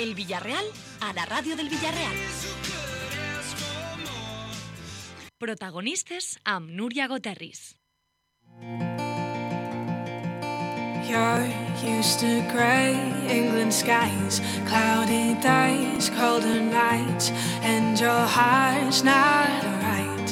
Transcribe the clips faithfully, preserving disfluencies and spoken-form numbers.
El Villarreal a la ràdio del Villarreal. Protagonistes amb Núria Goterris. You're used to grey England skies, cloudy days, colder nights, and your heart's not right.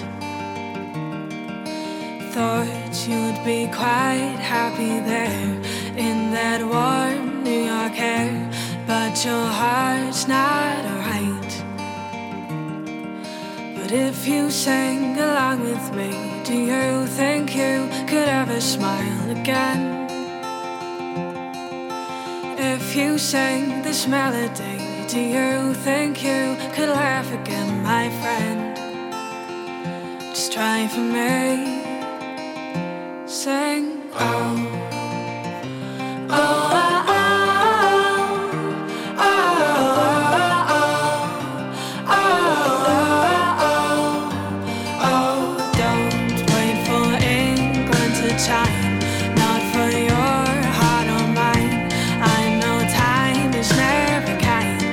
Thought you'd be quite happy there in that warm New York air, but your heart's not right. But if you sang along with me, do you think you could ever smile again? If you sang this melody, do you think you could laugh again, my friend? Just try for me. Sing, oh, oh, oh, oh, oh, oh, oh, oh, oh. Don't wait for England to chime, not for your heart or mine. I know time is never kind.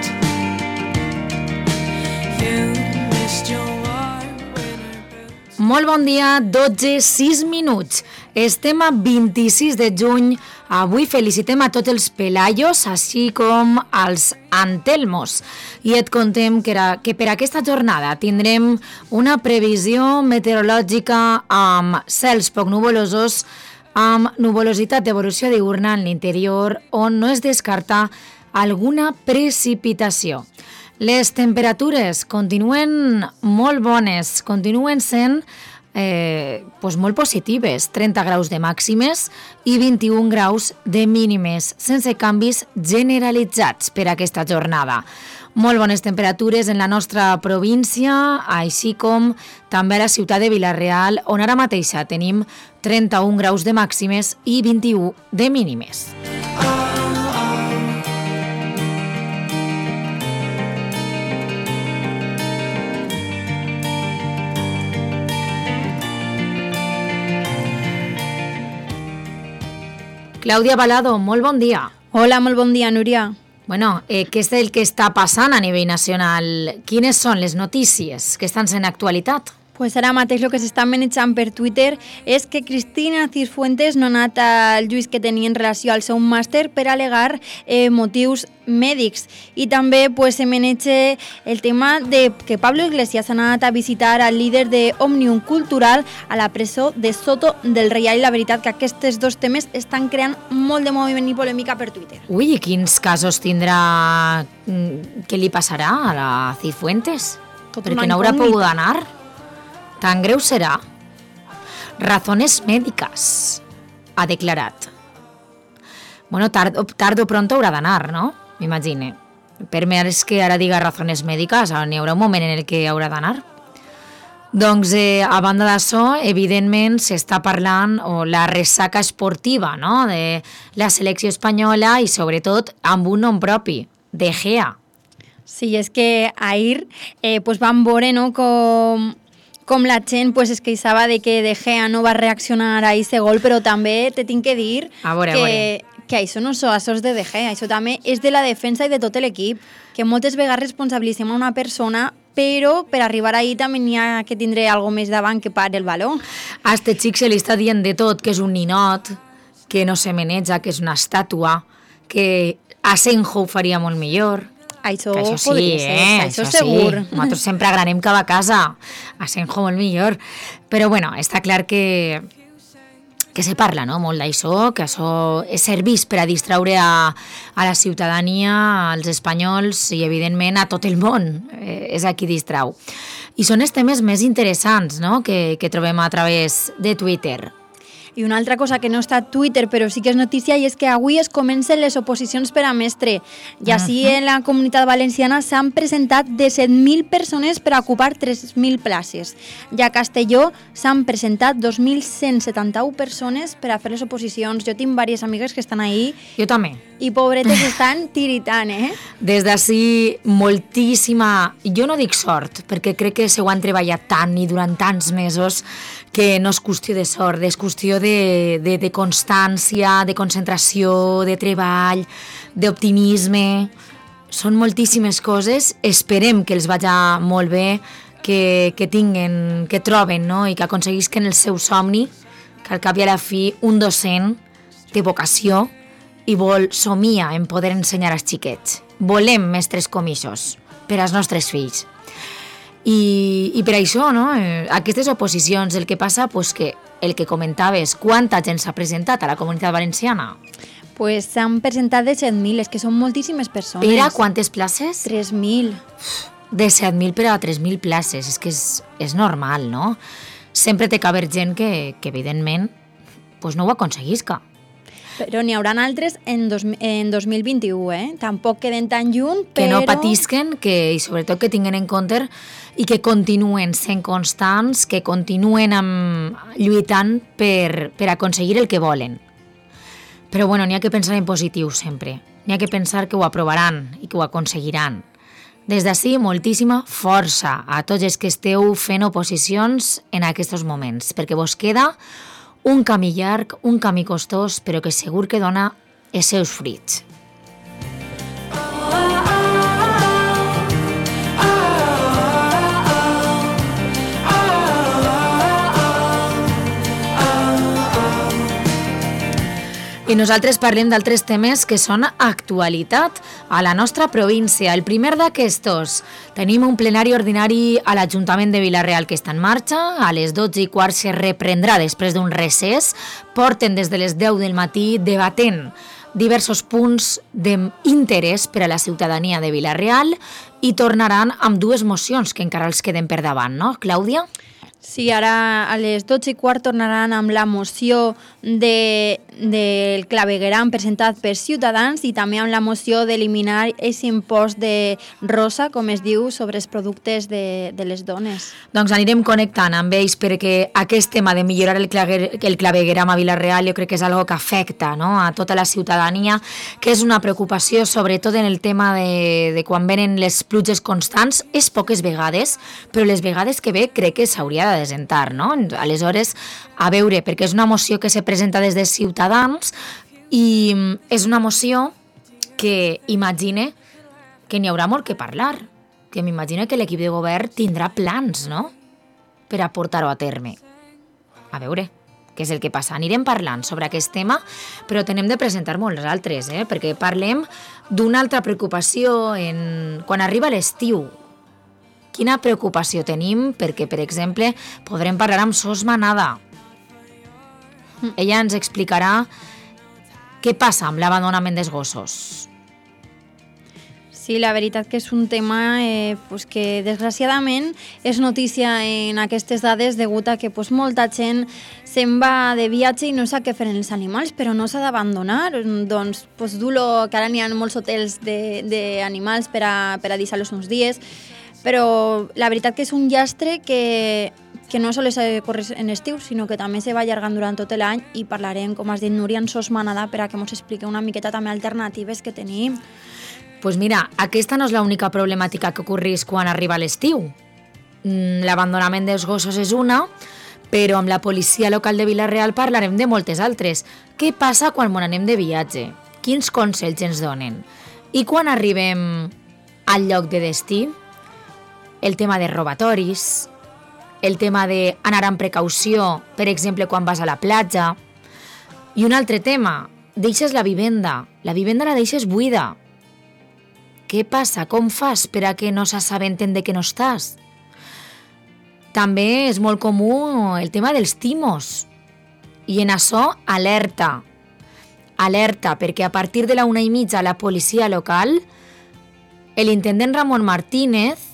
You missed your warm winter boots. Molt bon dia, dotze, sis minuts. Estem a vint-i-sis de juny. Avui felicitem a tots els Pelayos, així com als Antelmos. I et contem que, era, que per aquesta jornada tindrem una previsió meteorològica amb cels poc nuvolosos, amb nuvolositat d'evolució diürna en l'interior, on no es descarta alguna precipitació. Les temperatures continuen molt bones, continuen sent eh, doncs molt positives, trenta graus de màximes i vint-i-un graus de mínimes, sense canvis generalitzats per aquesta jornada. Molt bones temperatures en la nostra província, així com també a la ciutat de Vila-real, on ara mateixa tenim trenta-un graus de màximes i vint-i-u de mínimes. Clàudia Balado, molt bon dia. Hola, molt bon dia, Núria. Bueno, eh, què és el que està passant a nivell nacional? Quines són les notícies que estan sent actualitat? Pues ara mateix el que s'està manejant per Twitter és que Cristina Cifuentes no ha anat al juís que tenia en relació al seu màster per al·legar eh, motius mèdics. I també pues, se maneja el tema de que Pablo Iglesias ha anat a visitar al líder de Òmnium Cultural a la presó de Soto del Reial. I la veritat que aquests dos temes estan creant molt de moviment i polèmica per Twitter. Ui, i quins casos tindrà? Què li passarà a la Cifuentes? Tot Perquè no haurà pogut anar? Tan greu serà? Razones médicas, ha declarat. Bueno, tard, tard o pronto haurà d'anar, no? M'imagine. Per més que ara diga razones médicas, n'hi haurà un moment en el que haurà d'anar. Doncs, eh, a banda d'això, evidentment s'està parlant o la ressaca esportiva, no?, de la selecció espanyola i sobretot amb un nom propi, De Gea. Sí, és que ahir eh, pues vam veure, no?, com... com la gent pues, es queixava de que De Gea no va reaccionar a aquest gol, però també te tinc que dir a veure, que, a veure. que això no són això de De Gea, això també és de la defensa i de tot l'equip, que moltes vegades responsabilitzem a una persona, però per arribar ahí també n'hi ha que tindre alguna més davant que per el baló. A este xic se li està dient de tot, que és un ninot, que no se meneja, que és una estàtua, que Asenjo ho faria molt millor. Això, això sí, podria ser, eh? això, això segur. Sí. Nosaltres sempre agranem cada casa. Asenjo molt millor. Però bueno, està clar que, que se parla, no?, molt d'això, que això serveix per a distraure a, a la ciutadania, als espanyols i, evidentment, a tot el món. Eh, és a qui distrau. I són els temes més interessants, no?, que, que trobem a través de Twitter. I una altra cosa que no està a Twitter, però sí que és notícia, i és que avui es comencen les oposicions per a mestre. I així en la Comunitat Valenciana s'han presentat disset mil persones per a ocupar tres mil places. I a Castelló s'han presentat dos mil cent setanta-u persones per a fer les oposicions. Jo tinc diverses amigues que estan ahí. Jo també. I pobretes estan tiritant, eh? Des d'ací, moltíssima, jo no dic sort, perquè crec que se ho han treballat tant i durant tants mesos que no és qüestió de sort, és qüestió de, de, de constància, de concentració, de treball, d'optimisme. són moltíssimes coses, esperem que els vagi molt bé, que, que tinguen, que troben, no? I que aconseguisquen el seu somni, que al cap i a la fi un docent té vocació i vol somia en poder ensenyar als xiquets. Volem mestres comixos per als nostres fills. I, i per això, no? Aquestes oposicions, el que passa, pues que el que comentaves, quanta gent s'ha presentat a la Comunitat Valenciana? Pues s'han presentat de set mil, és que són moltíssimes persones. Per a quantes places? tres mil. De set mil per a tres mil places, és que és, és normal, no? Sempre té que haver gent que, que evidentment, pues no ho aconseguisca. Però n'hi haurà altres en, dos, en dos mil vint-i-u, eh? Tampoc queden tan lluny, però... Que no patisquen, que, i sobretot que tinguin en compte i que continuen sent constants, que continuen amb, lluitant per, per aconseguir el que volen. Però bueno, n'hi ha que pensar en positiu sempre. N'hi ha que pensar que ho aprovaran i que ho aconseguiran. Des d'ací, moltíssima força a tots els que esteu fent oposicions en aquests moments, perquè vos queda un camí llarg, un camí costós, però que segur que dona els seus fruits. I nosaltres parlem d'altres temes que són actualitat a la nostra província. El primer d'aquestos, tenim un plenari ordinari a l'Ajuntament de Vila-real que està en marxa. A les dotze i quart se reprendrà després d'un recés. Porten des de les deu del matí debatent diversos punts d'interès per a la ciutadania de Vila-real i tornaran amb dues mocions que encara els queden per davant, no, Clàudia? Sí, ara a les dotze i quart tornaran amb la moció de, del clavegueram presentat per Ciutadans i també amb la moció d'eliminar aquest impost de rosa, com es diu, sobre els productes de, de les dones. Doncs anirem connectant amb ells perquè aquest tema de millorar el, clave, el clavegueram a Vila-real jo crec que és algo que afecta, no?, a tota la ciutadania, que és una preocupació sobretot en el tema de, de quan venen les pluges constants. És poques vegades, però les vegades que ve crec que s'hauria de presentar, no? Aleshores, a veure, perquè és una moció que se presenta des de Ciutadans i és una moció que imagine que n'hi haurà molt que parlar, que m'imagino que l'equip de govern tindrà plans, no?, per a portar-ho a terme. A veure, què és el que passa? Anirem parlant sobre aquest tema, però tenem de presentar molts altres, eh? Perquè parlem d'una altra preocupació en... quan arriba l'estiu. Quina preocupació tenim? Perquè, per exemple, podrem parlar amb Sos Manada. Ella ens explicarà què passa amb l'abandonament dels gossos. Sí, la veritat que és un tema eh, pues que desgraciadament és notícia en aquestes dades degut a que pues, molta gent se'n va de viatge i no sap què fer amb els animals, però no s'ha d'abandonar. Doncs pues, dur-lo, que ara n'hi ha molts hotels d'animals per a, per a deixar-los uns dies, però la veritat que és un llastre que, que no sols corre en estiu, sinó que també se va allargant durant tot l'any i parlarem, com has dit, Núria, en Sos Manada, per a que ens expliqui una miqueta també alternatives que tenim. Doncs pues mira, aquesta no és l'única problemàtica que ocorreix quan arriba l'estiu. L'abandonament dels gossos és una, però amb la policia local de Vila-real parlarem de moltes altres. Què passa quan mon anem de viatge? Quins consells ens donen? I quan arribem al lloc de destí? El tema de robatoris, el tema d'anar amb precaució, per exemple, quan vas a la platja. I un altre tema, deixes la vivenda, la vivenda la deixes buida. Què passa? Com fas per a que no s'assabenten de que no estàs? També és molt comú el tema dels timos. I en això, alerta. Alerta, perquè a partir de la una i mitja la policia local, l'intendent Ramon Martínez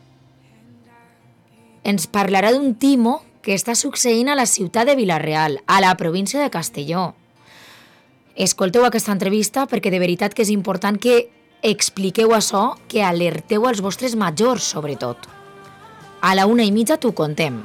ens parlarà d'un timo que està succeint a la ciutat de Vila-real, a la província de Castelló. Escolteu aquesta entrevista perquè de veritat que és important que expliqueu això, que alerteu als vostres majors, sobretot. A la una i mitja t'ho contem.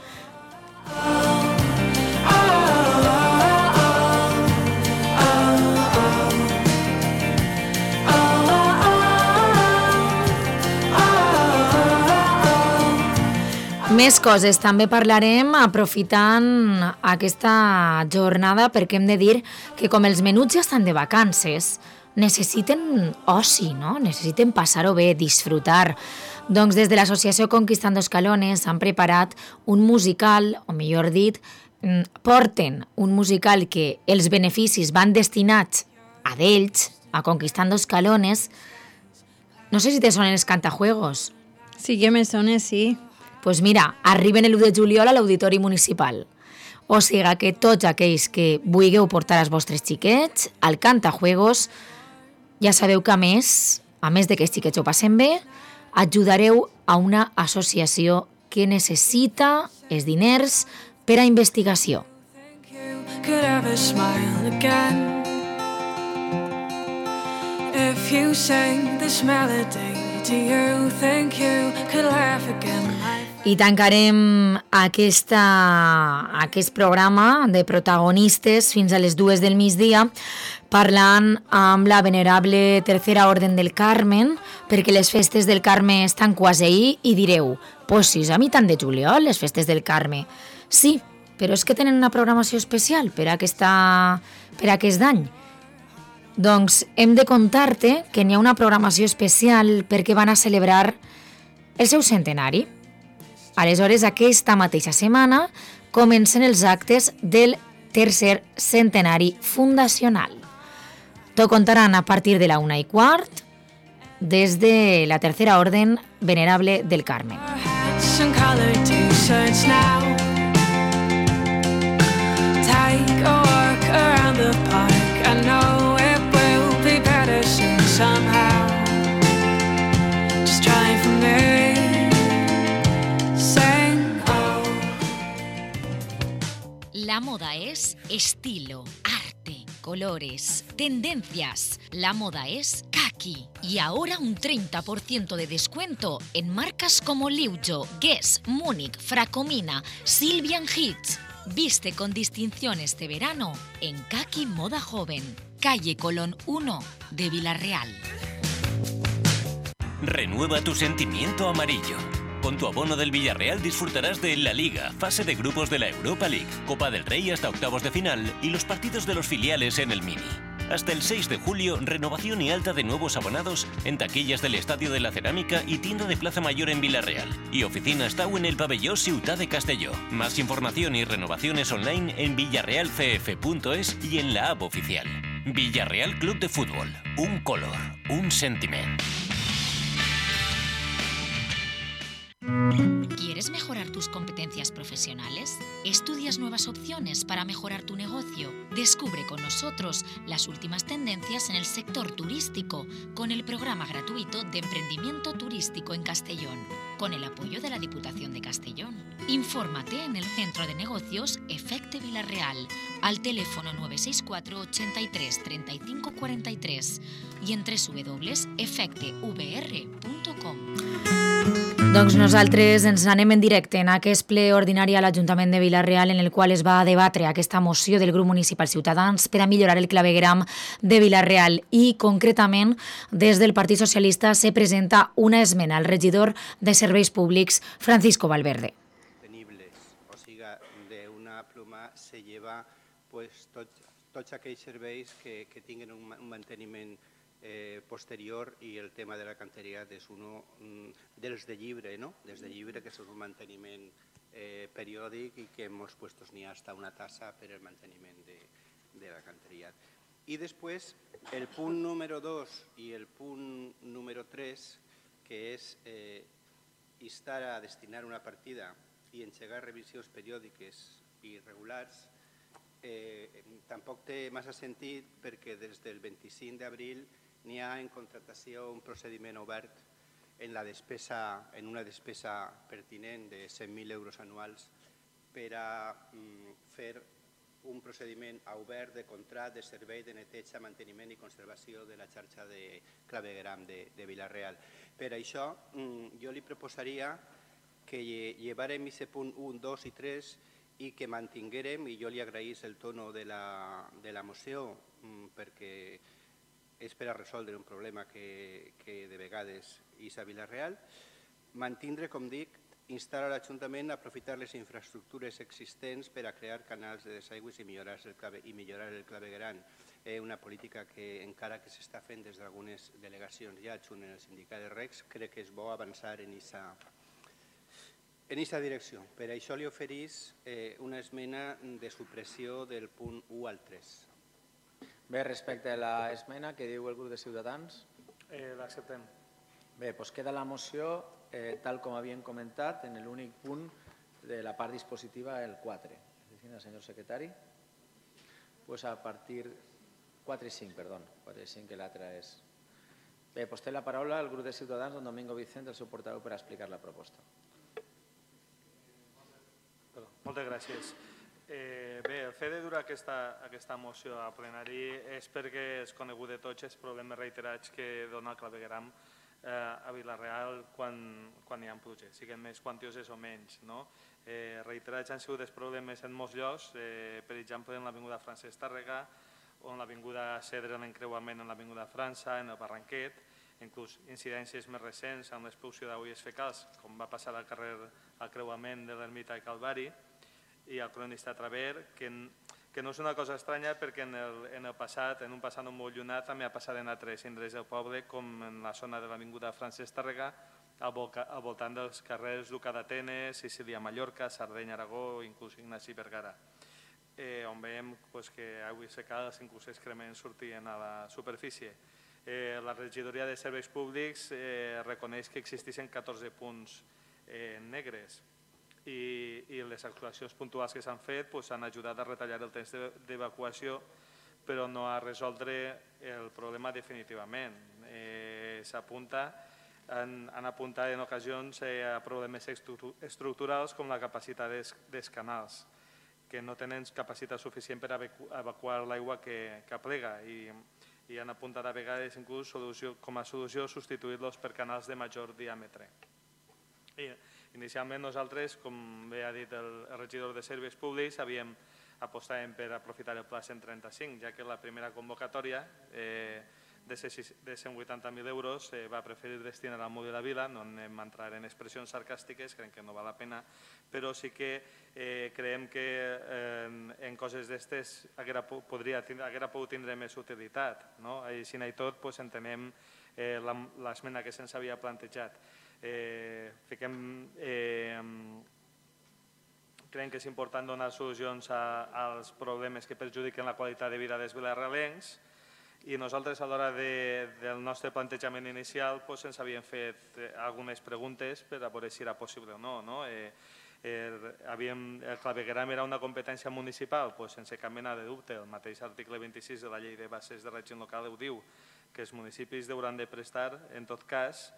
Més coses, també parlarem aprofitant aquesta jornada perquè hem de dir que com els menuts ja estan de vacances, necessiten oci, no? Necessiten passar-ho bé, disfrutar. Doncs des de l'associació Conquistando Escalones han preparat un musical, o millor dit, porten un musical que els beneficis van destinats a d'ells, a Conquistando Escalones. No sé si te sonen els cantajuegos. Sí que me sona, sí. Doncs pues mira, arriben l'u de juliol a l'Auditori Municipal. O sigui que tots aquells que vulgueu portar els vostres xiquets al cantajuegos, ja sabeu que a més, a més de que els xiquets ho passen bé, ajudareu a una associació que necessita els diners per a investigació. Could ever smile again if you sang this melody? Do you think you could laugh again? I tancarem aquesta, aquest programa de protagonistes fins a les dues del migdia parlant amb la venerable Tercera Orden del Carmen, perquè les festes del Carme estan quasi ahir i direu, pues si és a mitjan de juliol, les festes del Carme. Sí, però és que tenen una programació especial per a, aquesta, per a aquest any. Doncs hem de contar-te que n'hi ha una programació especial perquè van a celebrar el seu centenari. Aleshores, aquesta mateixa setmana comencen els actes del tercer centenari fundacional. T'ho contaran a partir de la una i quart des de la Tercera Orden Venerable del Carme. Take a walk around the park. I know it will be better soon somehow. Just try for me. Sing oh. La moda es estilo, arte, colores, tendencias. La moda es Kaki. Y ahora un treinta por ciento de descuento en marcas como Liujo, Guess, Múnich, Fracomina, Sylvian Hits. Viste con distinción este verano en Kaki Moda Joven, calle Colón uno de Villarreal. Renueva tu sentimiento amarillo. Con tu abono del Villarreal disfrutarás de la Liga, fase de grupos de la Europa League, Copa del Rey hasta octavos de final y los partidos de los filiales en el Mini. Hasta el seis de julio, renovación y alta de nuevos abonados en taquillas del Estadio de la Cerámica y tienda de Plaza Mayor en Villarreal. Y oficina Estau en el pabellón Ciutat de Castelló. Más información y renovaciones online en villarreal c f punto es y en la app oficial. Villarreal Club de Fútbol. Un color, un sentimiento. ¿Quieres mejorar tus competencias profesionales? ¿Estudias nuevas opciones para mejorar tu negocio? Descubre con nosotros las últimas tendencias en el sector turístico con el programa gratuito de emprendimiento turístico en Castellón, con el apoyo de la Diputación de Castellón. Infórmate en el Centro de Negocios Efecte Villarreal al teléfono nueve seis cuatro ochenta y tres treinta y cinco cuarenta y tres y en w w w punto efecte v r punto com. Doncs nosaltres ens anem en directe en aquest ple ordinari a l'Ajuntament de Villarreal en el qual es va debatre aquesta moció del grup municipal Ciutadans per a millorar el clavegueram de Villarreal i concretament des del Partit Socialista se presenta una esmena al regidor de Serveis Públics Francisco Valverde. O sigui, d'una pluma se lleva pues, tots, tots aquells serveis que, que tinguin un, un manteniment Eh, posterior i el tema de la canteria és un dels de llibre, no? Dels de llibre, que és un manteniment eh, periòdic i que en molts puestos n'hi ha hasta una tassa per al manteniment de, de la canteria. I després el punt número dos i el punt número tres, que és eh, instar a destinar una partida i engegar revisions periòdiques i regulars, eh, tampoc té massa sentit perquè des del vint-i-cinc d'abril n'hi ha en contractació un procediment obert en, la despesa, en una despesa pertinent de cent mil euros anuals per a mm, fer un procediment obert de contracte de servei de neteja, manteniment i conservació de la xarxa de clavegueram de, de Villarreal. Per això mm, jo li proposaria que llevarem aquest punt un, dos i tres i que mantinguérem, i jo li agraïs el tono de la, de la moció mm, perquè és per a resoldre un problema que, que de vegades és a Villarreal, mantindre, com dic, instar a l'Ajuntament a aprofitar les infraestructures existents per a crear canals de desaigües i millorar el, clave, i millorar el clavegueram. eh, una política que encara que s'està fent des d'algunes delegacions ja junt en el sindicat de recs, crec que és bo avançar en aquesta en aquesta direcció. Per això li oferís eh, una esmena de supressió del punt u al tres. Bé, respecte a l'esmena que diu el grup de Ciutadans, Eh, L'acceptem. bé, doncs queda la moció eh, tal com havíem comentat en l'únic punt de la part dispositiva, el quatre. Decina, senyor secretari. Pues a partir... quatre i cinc, perdó. quatre i cinc, que l'altre és... Bé, doncs té la paraula el grup de Ciutadans, don Domingo Vicente, el seu portaveu, per explicar la proposta. Perdó, moltes gràcies. Eh, bé, el fet de dur aquesta, aquesta moció a plenari és perquè és conegut de tots els problemes reiterats que dona el clavegueram eh, a Vila-real quan, quan hi ha pluges, siguin més quantioses o menys. No? Eh, reiterats han sigut els problemes en molts llocs, eh, per exemple en l'avinguda Francesc Tàrrega, o en l'avinguda Cedre, en l'encreuament en l'avinguda França, en el Barranquet, inclús incidències més recents amb l'expulsió d'agulles fecals, com va passar al carrer al creuament de l'Ermita i Calvari, i el cronista Traver, que, que no és una cosa estranya perquè en el, en el passat, en un passat no molt llunat, també ha passat en altres indrets del poble, com en la zona de l'avinguda Francesc Tàrrega, al, volca, al voltant dels carrers Duca d'Atenes, Sicília, Mallorca, Sardenya, Aragó, inclús Ignasi Vergara, eh, on veiem pues, que aigües secades, inclús excrements sortien a la superfície. Eh, la regidoria de serveis públics eh, reconeix que existeixen catorze punts eh, negres, I, i les actuacions puntuals que s'han fet pues, han ajudat a retallar el temps d'evacuació, però no a resoldre el problema definitivament. Eh, S'apunta, han, han apuntat en ocasions eh, a problemes estructurals com la capacitat des, dels canals, que no tenen capacitat suficient per evacuar l'aigua que, que aplega i, i han apuntat a vegades inclús solució, com a solució substituir-los per canals de major diàmetre. I, Inicialment nosaltres, com bé ha dit el regidor de Serveis Públics, havíem apostat per aprofitar el pla cent trenta-cinc, ja que la primera convocatòria eh, de cent vuitanta mil euros eh, va preferir destinar al Molí de la Vila, no anem a entrar en expressions sarcàstiques, crec que no val la pena, però sí que eh, creiem que eh, en, en coses d'estes haguera, podria, haguera pogut tindre més utilitat. No? Així i tot pues, entenem eh, l'esmena que se'ns havia plantejat. Eh, fiquem, eh, creiem que és important donar solucions a, als problemes que perjudiquen la qualitat de vida dels vilarealencs i nosaltres a l'hora de, del nostre plantejament inicial pues, ens havíem fet algunes preguntes per a veure si era possible o no. no? Eh, eh, havíem, el clavegueram era una competència municipal, pues, sense cap mena de dubte. El mateix article vint-i-sis de la Llei de Bases de Règim Local ho diu, que els municipis hauran de prestar, en tot cas,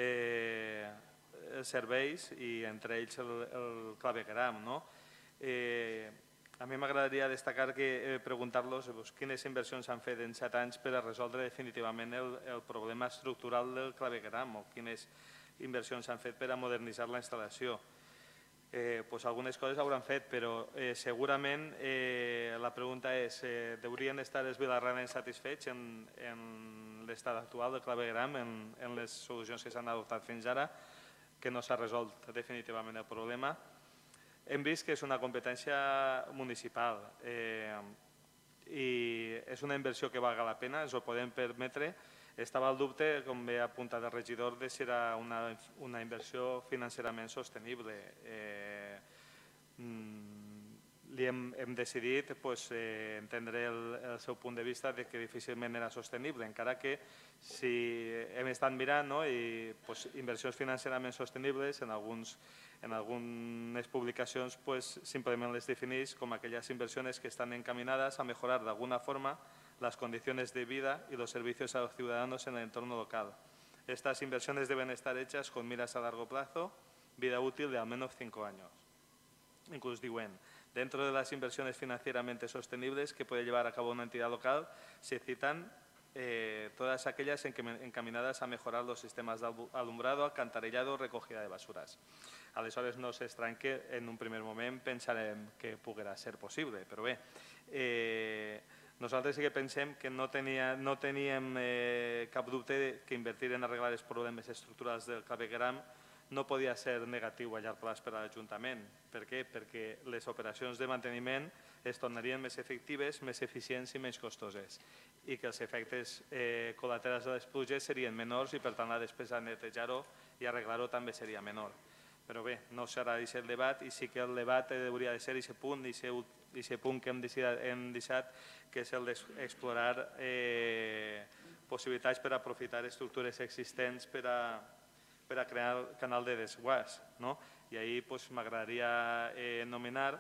Eh, serveis i entre ells el, el clavegueram. No? Eh, a mi m'agradaria destacar que eh, preguntar-los pues, quines inversions s'han fet en set anys per a resoldre definitivament el, el problema estructural del clavegueram o quines inversions s'han fet per a modernitzar la instal·lació. Eh, pues algunes coses hauran fet, però eh, segurament eh, la pregunta és eh, deurien estar els vilarealencs satisfets en, en l'estat actual del clavegueram, en, en les solucions que s'han adoptat fins ara, que no s'ha resolt definitivament el problema. Hem vist que és una competència municipal eh, i és una inversió que valga la pena, ens ho podem permetre. Estava el dubte, com bé ha apuntat el regidor, de si era una, una inversió financerament sostenible. Eh, li hem, hem decidit pues, eh, entendre el, el seu punt de vista de que difícilment era sostenible, encara que si hem estat mirant no, i, pues, inversions financerament sostenibles en, alguns, en algunes publicacions pues, simplement les defineix com aquelles inversions que estan encaminades a mejorar d'alguna forma las condiciones de vida y los servicios a los ciudadanos en el entorno local. Estas inversiones deben estar hechas con miras a largo plazo, vida útil de al menos cinco años. Incluso diuen, dentro de las inversiones financieramente sostenibles que puede llevar a cabo una entidad local, se citan eh, todas aquellas encaminadas a mejorar los sistemas de alumbrado, alcantarillado, recogida de basuras. Aleshores no s'estrany que en un primer moment pensarem que poguera ser possible, però bé, eh, nosaltres sí que pensem que no, tenia, no teníem eh, cap dubte que invertir en arreglar els problemes estructurals del clavegueram no podia ser negatiu a llarg plaç per a l'Ajuntament. Per què? Perquè les operacions de manteniment es tornarien més efectives, més eficients i menys costoses, i que els efectes eh, col·laterals de les pluges serien menors i per tant la despesa de netejar-ho i arreglar-ho també seria menor. Però bé, no serà aquest el debat i sí que el debat hauria de ser aquest punt, aquest punt que hem deixat, que és el d'explorar eh, possibilitats per aprofitar estructures existents per a, per a crear el canal de desguàs. No? I ahir pues, m'agradaria eh, nomenar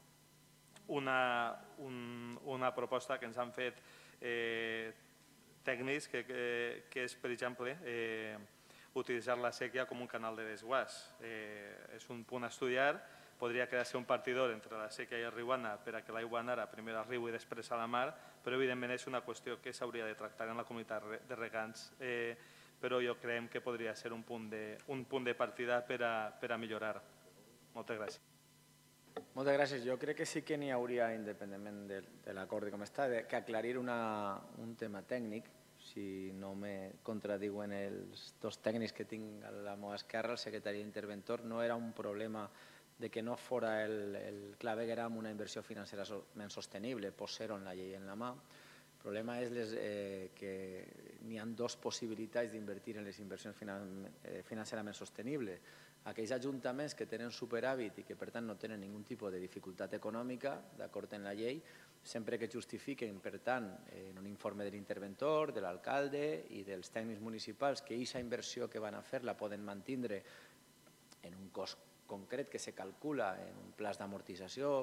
una, un, una proposta que ens han fet eh, tècnics, que, que, que és, per exemple, eh, utilitzar la sèquia com un canal de desguàs. Eh, és un punt a estudiar, podria crear-se un partidor entre la sèquia i el riu Anna per a que l'aigua anara primer al riu i després a la mar, però evidentment és una qüestió que s'hauria de tractar en la comunitat de regants, eh, però jo creiem que podria ser un punt de, un punt de partida per a, per a millorar. Moltes gràcies. Moltes gràcies. Jo crec que sí que n'hi hauria, independentment de, de l'acord de com està, de, que aclarir una, un tema tècnic, si no me contradiuen els dos tècnics que tinc a la meva esquerra, el secretari interventor, no era un problema de que no fora el, el clavegueram una inversió financera menys sostenible, posar-ho en la llei en la mà. El problema és les, eh, que n'hi ha dues possibilitats d'invertir en les inversions finan eh, financerament sostenibles. Aquells ajuntaments que tenen superàvit i que per tant no tenen ningun tipus de dificultat econòmica, d'acord en la llei, sempre que justifiquen, per tant, en un informe de l'interventor, de l'alcalde i dels tècnics municipals que aquesta inversió que van a fer la poden mantindre en un cost concret que se calcula en un pla d'amortització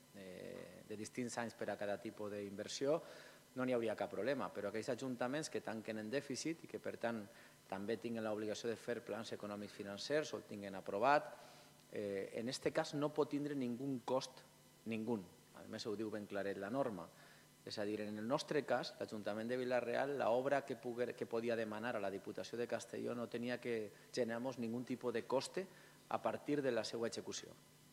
eh, de distints anys per a cada tipus d'inversió, no n'hi hauria cap problema. Però aquells ajuntaments que tanquen en dèficit i que per tant també tinguin l'obligació de fer plans econòmics financers o el tinguin aprovat, eh, en aquest cas no pot tindre ningú cost, ningú. A més, ho diu ben claret la norma. És a dir, en el nostre cas, l'Ajuntament de Vila-real, l'obra que, que podia demanar a la Diputació de Castelló no tenia que generar-nos ningun tipus de coste a partir de la seva execució.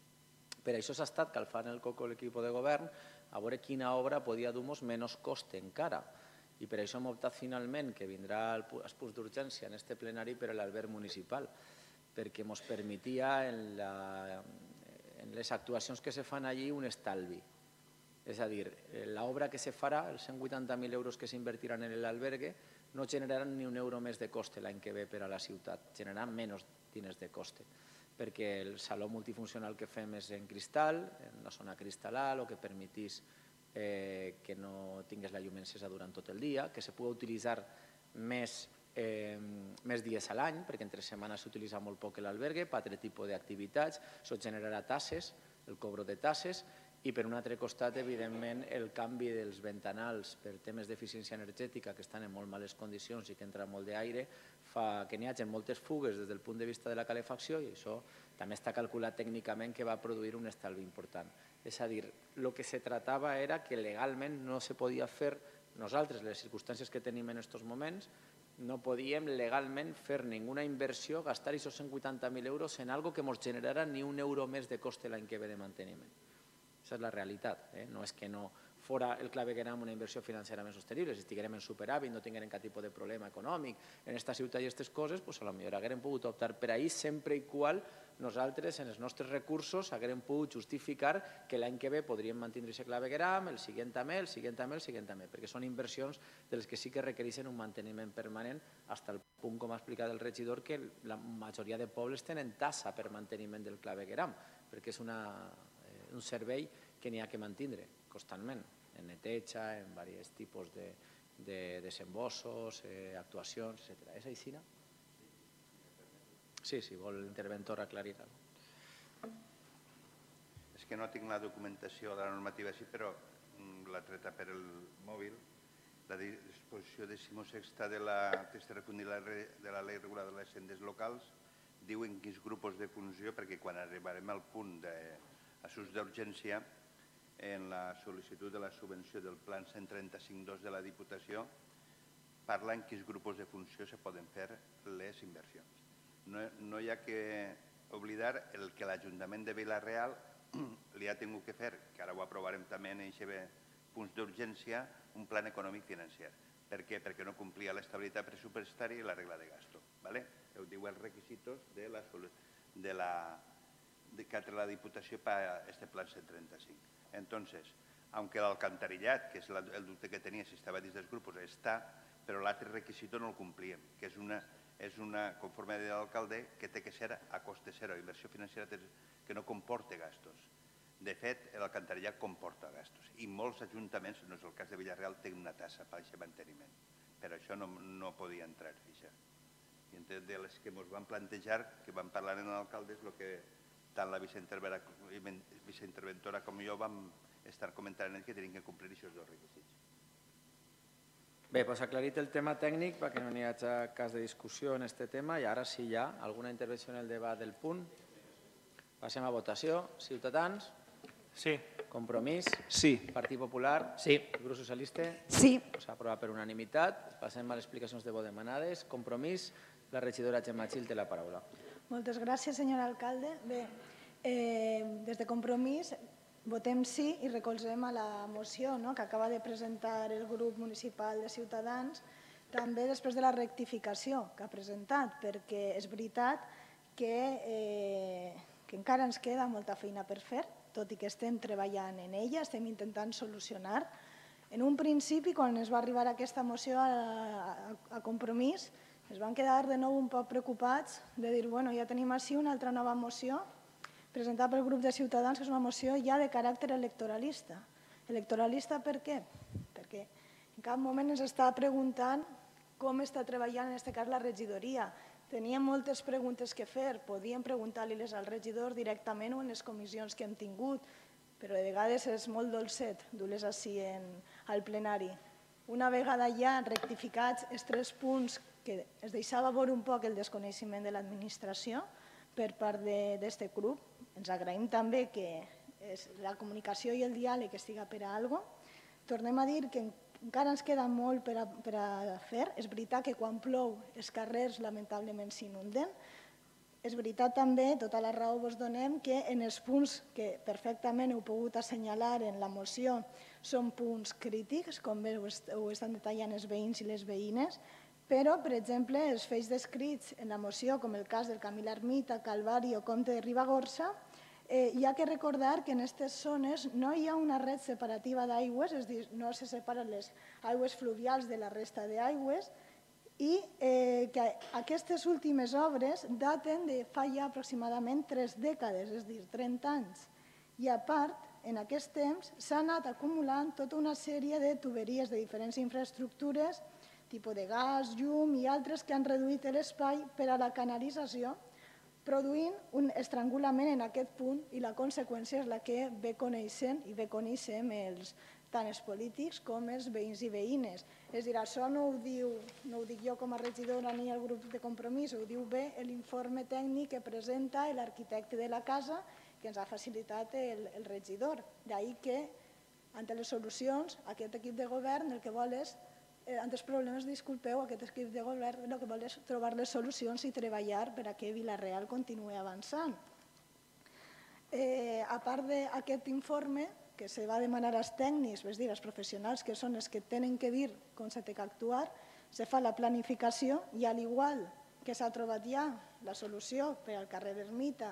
Per això s'ha estat calfant el coco l'equip de govern a veure quina obra podia dur-nos menys coste encara. I per això hem optat finalment que vindrà el punt d'urgència en aquest plenari per a l'alberg municipal, perquè ens permetia en, la, en les actuacions que se fan allí un estalvi. És a dir, l'obra que se farà, els cent vuitanta mil euros que s'invertiran en l'albergue, no generaran ni un euro més de coste l'any que ve per a la ciutat, generaran menys diners de coste, perquè el saló multifuncional que fem és en cristal, en una zona cristal·lar, el que permetís eh, que no tingués la llum encesa durant tot el dia, que se pugui utilitzar més, eh, més dies a l'any, perquè entre setmanes s'utilitza molt poc l'albergue, per altre tipus d'activitats, això generarà tasses, el cobro de tasses, i per un altre costat, evidentment, el canvi dels ventanals per temes d'eficiència energètica que estan en molt males condicions i que entra molt d'aire fa que n'hi hagi moltes fugues des del punt de vista de la calefacció i això també està calculat tècnicament que va produir un estalvi important. És a dir, el que se tractava era que legalment no se podia fer, nosaltres, les circumstàncies que tenim en aquests moments, no podíem legalment fer ninguna inversió, gastar aquests cent vuitanta mil euros en algo que ens generara ni un euro més de coste l'any que ve de manteniment. Aquesta és la realitat. Eh? No és que no fora el clavegueram una inversió financerament sostenible, si estiguérem en superàvit, no tinguérem cap tipus de problema econòmic en aquesta ciutat i aquestes coses, doncs potser haguérem pogut optar per ahir sempre i qual nosaltres, en els nostres recursos, haguérem pogut justificar que l'any que ve podríem mantenir aquest clavegueram, el següent també, el següent també, el següent també, perquè són inversions de les que sí que requereixen un manteniment permanent fins al punt, com ha explicat el regidor, que la majoria de pobles tenen tassa per manteniment del clavegueram, perquè és una un servei que n'hi ha que mantindre constantment, en neteja, en diversos tipus de, de desembossos, eh, actuacions, etcètera. És així, no? Sí, si vol l'interventor aclarir-ho. És que no tinc la documentació de la normativa així, però l'ha treta per el mòbil. La disposició decimosexta de la tercera punt de la llei reguladora de les hisendes locals diu en quins grups de funció, perquè quan arribarem al punt de assumptes d'urgència, en la sol·licitud de la subvenció del Plan cent trenta-cinc dos de la Diputació, parla en quins grups de funció se poden fer les inversions. No, no hi ha que oblidar el que l'Ajuntament de Vila-real li ha tingut que fer, que ara ho aprovarem també en aquests punts d'urgència, un plan econòmic financer. Per què? Perquè no complia l'estabilitat pressupostària i la regla de gasto. ¿vale? Ho diu els requisitos de la, de la de que ha la Diputació para este plan cent trenta-cinc. Entonces, aunque l'alcantarillat, que és el dubte que tenia si estava dins dels grups, està, però l'altre requisit no el complíem, que és una, és una conforme de l'alcalde, que té que ser a coste zero, inversió financera que no comporta gastos. De fet, l'alcantarillat comporta gastos i molts ajuntaments, no és el cas de Villarreal, tenen una tassa per aquest manteniment. Per això no podia entrar. I de les que ens van plantejar, que van parlar amb l'alcalde, és el que tant la viceinterventora com jo vam estar comentant que tenim que complir aquests dos requisits. Bé, doncs aclarit el tema tècnic perquè no n'hi hagi cas de discussió en aquest tema i ara si hi ha alguna intervenció en el debat del punt. Passem a votació. Ciutadans? Sí. Compromís? Sí. Partit Popular? Sí. Grup Socialista? Sí. S'ha aprovat per unanimitat. Passem a les explicacions de vot demanades. Compromís? La regidora Gemma Gil té la paraula. Moltes gràcies, senyor alcalde. Bé, des de Compromís votem sí i recolzem a la moció que acaba de presentar el grup municipal de Ciutadans, també després de la rectificació que ha presentat, perquè és veritat que encara ens queda molta feina per fer, tot i que estem treballant en ella, estem intentant solucionar. En un principi, quan es va arribar aquesta moció a Compromís, es van quedar de nou un poc preocupats de dir, bueno, ja tenim així una altra nova moció presentada pel grup de Ciutadans, que és una moció ja de caràcter electoralista. Electoralista per què? Perquè en cap moment ens està preguntant com està treballant, en aquest cas, la regidoria. Teníem moltes preguntes que fer, podíem preguntar-les al regidor directament o en les comissions que hem tingut, però de vegades és molt dolcet dur-les així al plenari. Una vegada ja rectificats els tres punts que es deixava veure un poc el desconeixement de l'administració per part d'aquest grup, ens agraïm també que la comunicació i el diàleg estiga per a alguna cosa. Tornem a dir que encara ens queda molt per a fer. És veritat que quan plou els carrers lamentablement s'inunden. És veritat també, tota la raó vos donem, que en els punts que perfectament heu pogut assenyalar en la moció són punts crítics, com bé ho estan detallant els veïns i les veïnes, però, per exemple, els fets descrits en la moció, com el cas del Camí l'Ermita, Calvari o Comte de Ribagorça, hi ha que recordar que en aquestes zones no hi ha una red separativa d'aigües, és a dir, no se separen les aigües fluvials de la resta d'aigües, i que aquestes últimes obres daten de fa ja aproximadament tres dècades, és a dir, trenta anys. I a part, en aquest temps s'ha anat acumulant tota una sèrie de tuberies de diferents infraestructures, tipus de gas, llum i altres que han reduït l'espai per a la canalització, produint un estrangulament en aquest punt i la conseqüència és la que bé coneixem i bé coneixem tant els polítics com els veïns i veïnes. És a dir, això no ho dic jo com a regidora ni el grup de Compromís, ho diu bé l'informe tècnic que presenta l'arquitecte de la casa que ens ha facilitat el regidor. D'ahir que, ante les solucions, aquest equip de govern el que vol és ante els problemes, disculpeu, aquest equip de govern el que vol és trobar les solucions i treballar perquè Vila-real continuï avançant. A part d'aquest informe, que se va demanar als tècnics, és a dir, als professionals, que són els que tenen que dir com s'ha d'actuar, se fa la planificació i, al igual que s'ha trobat ja la solució per al carrer Ermita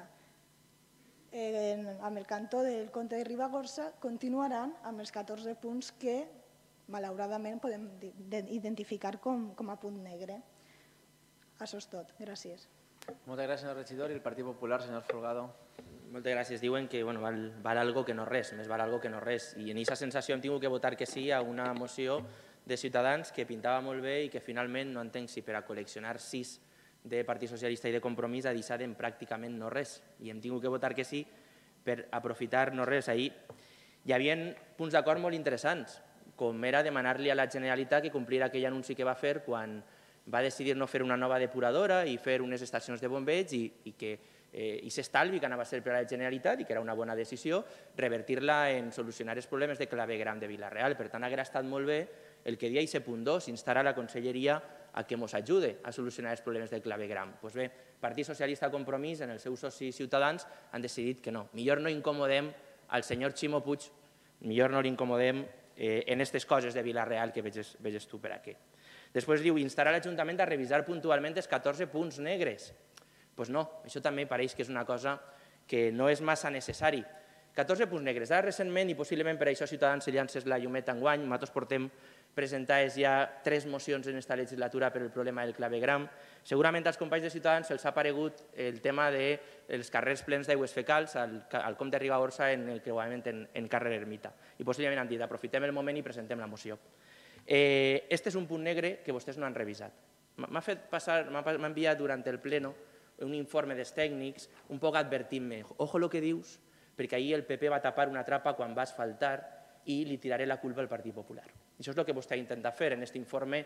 amb el cantó del Comte de Ribagorça, continuaran amb els catorze punts que malauradament podem identificar com a punt negre. Això és tot. Gràcies. Moltes gràcies, senyor regidor. I el Partit Popular, senyor Folgado. Moltes gràcies. Diuen que val algo que no res, més val algo que no res. I en aquesta sensació hem tingut que votar que sí a una moció de Ciutadans que pintava molt bé i que finalment no entenc si per a col·leccionar sis de Partit Socialista i de Compromís ha deixat en pràcticament no res. I hem tingut que votar que sí per aprofitar no res. Ahir hi havia punts d'acord molt interessants, com era demanar-li a la Generalitat que complís aquell anunci que va fer quan va decidir no fer una nova depuradora i fer unes estacions de bombeig i que aquest estalvi que anava a ser per a la Generalitat i que era una bona decisió, revertir-la en solucionar els problemes de clavegram de Vila-real. Per tant, hauria estat molt bé el que dia aquest punt dos, instar a la Conselleria a que ens ajude a solucionar els problemes de clavegram. Doncs bé, Partit Socialista Compromís, en els seus socis Ciutadans, han decidit que no. Millor no incomodem al senyor Ximo Puig, millor no l'incomodem en aquestes coses de Vila-real que veges tu per aquí. Després diu, instar a l'Ajuntament a revisar puntualment els catorze punts negres. Doncs no, això també pareix que és una cosa que no és massa necessari. catorze punts negres. Ara, recentment, i possiblement per això Ciutadans se llances la llumeta enguany, nosaltres portem presentades ja tres mocions en esta legislatura per el problema del clavegram. Segurament als companys de Ciutadans se'ls ha aparegut el tema dels carrers plens d'aigües fecals al, al Comte de Ribagorça en el creuament en, en carrer Ermita. I possiblement han dit, aprofitem el moment i presentem la moció. Eh, este és un punt negre que vostès no han revisat. M'ha fet passar, m'ha enviat durant el pleno un informe dels tècnics, un poc advertint-me, ojo lo que dius, perquè ahir el P P va tapar una trapa quan va asfaltar i li tiraré la culpa al Partit Popular. Això és el que vostè intenta fer en aquest informe,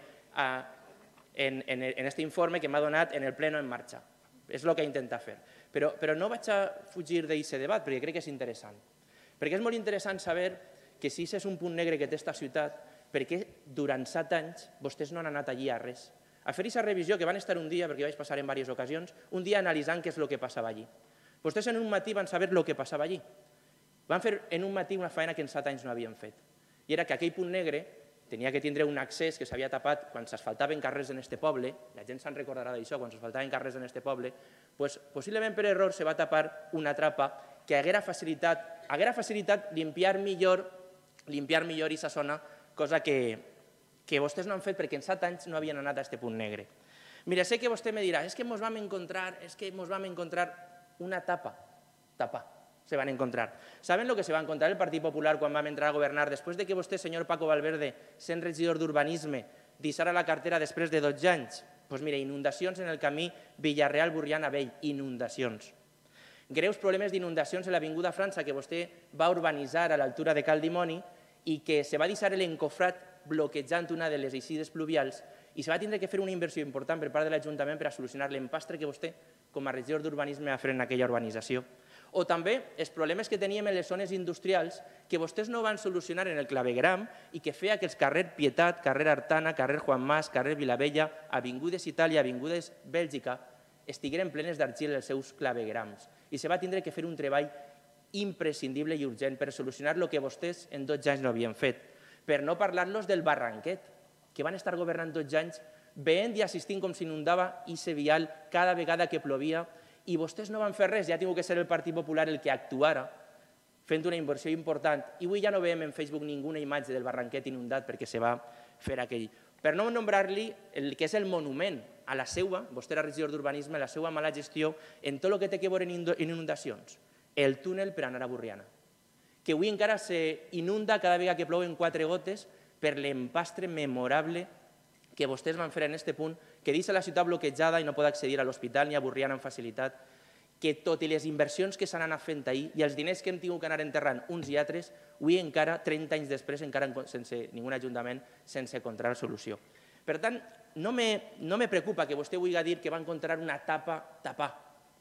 en, en, en este informe que m'ha donat en el pleno en marxa. És el que intenta fer. Però, però no vaig a fugir d'aquest debat perquè crec que és interessant. Perquè és molt interessant saber que si és un punt negre que té esta ciutat, perquè durant set anys vostès no han anat allí a res. A fer aquesta revisió, que van estar un dia, perquè vaig passar en diverses ocasions, un dia analitzant què és el que passava allí. Vostès en un matí van saber el que passava allí. Van fer en un matí una feina que en set anys no havien fet. I era que aquell punt negre tenia que tindre un accés que s'havia tapat quan s'asfaltaven carrers en este poble, la gent se'n recordarà d'això, quan s'asfaltaven carrers en este poble, pues, possiblement per error se va tapar una trapa que haguera facilitat, haguera facilitat limpiar millor limpiar millor aquesta zona, cosa que, que vostès no han fet perquè en set anys no havien anat a aquest punt negre. Mira, sé que vostè me dirà, és que ens vam encontrar, és que ens vam encontrar una tapa, tapa, se van encontrar. ¿Saben lo que se va a encontrar el Partit Popular quan vam entrar a governar? Després de que vostè, senyor Paco Valverde, sent regidor d'Urbanisme, deixara la cartera després de dotze anys, doncs mira, inundacions en el camí Villarreal-Burriana Vell, inundacions. Greus problemes d'inundacions en l'Avinguda França que vostè va urbanitzar a l'altura de Cal Dimoni i que se va deixar l'encofrat bloquejant una de les eixides pluvials i se va tindre que fer una inversió important per part de l'Ajuntament per a solucionar l'empastre que vostè, com a regidor d'Urbanisme, va fer en aquella urbanització. O també els problemes que teníem en les zones industrials que vostès no van solucionar en el clavegram i que feia que els carrer Pietat, carrer Artana, carrer Juan Mas, carrer Vilavella, Avingudes Itàlia, Avingudes Bèlgica, estigueren plenes d'argil els seus clavegrams. I se va tindre que fer un treball imprescindible i urgent per solucionar el que vostès en dotze anys no havien fet. Per no parlar-los del Barranquet, que van estar governant dotze anys, veient i assistint com s'inundava i se vial cada vegada que plovia, i vostès no van fer res, ja ha tingut que ser el Partit Popular el que actuara, fent una inversió important. I avui ja no veiem en Facebook ninguna imatge del Barranquet inundat perquè se va fer aquell. Per no nombrar-li el que és el monument a la seua, vostè era regidor d'Urbanisme, la seua mala gestió en tot el que té que veure en inundacions, el túnel per anar a Burriana, que avui encara s'inunda cada vegada que plouen quatre gotes per l'empastre memorable que vostès van fer en aquest punt, que deixa la ciutat bloquejada i no pot accedir a l'hospital ni a Burriana amb facilitat, que tot i les inversions que s'han anat fent ahir i els diners que hem tingut que anar enterrant uns i altres, avui encara, trenta anys després, encara sense ningú ajuntament, sense encontrar solució. Per tant, no me, no me preocupa que vostè vulgui dir que va encontrar una tapa tapar.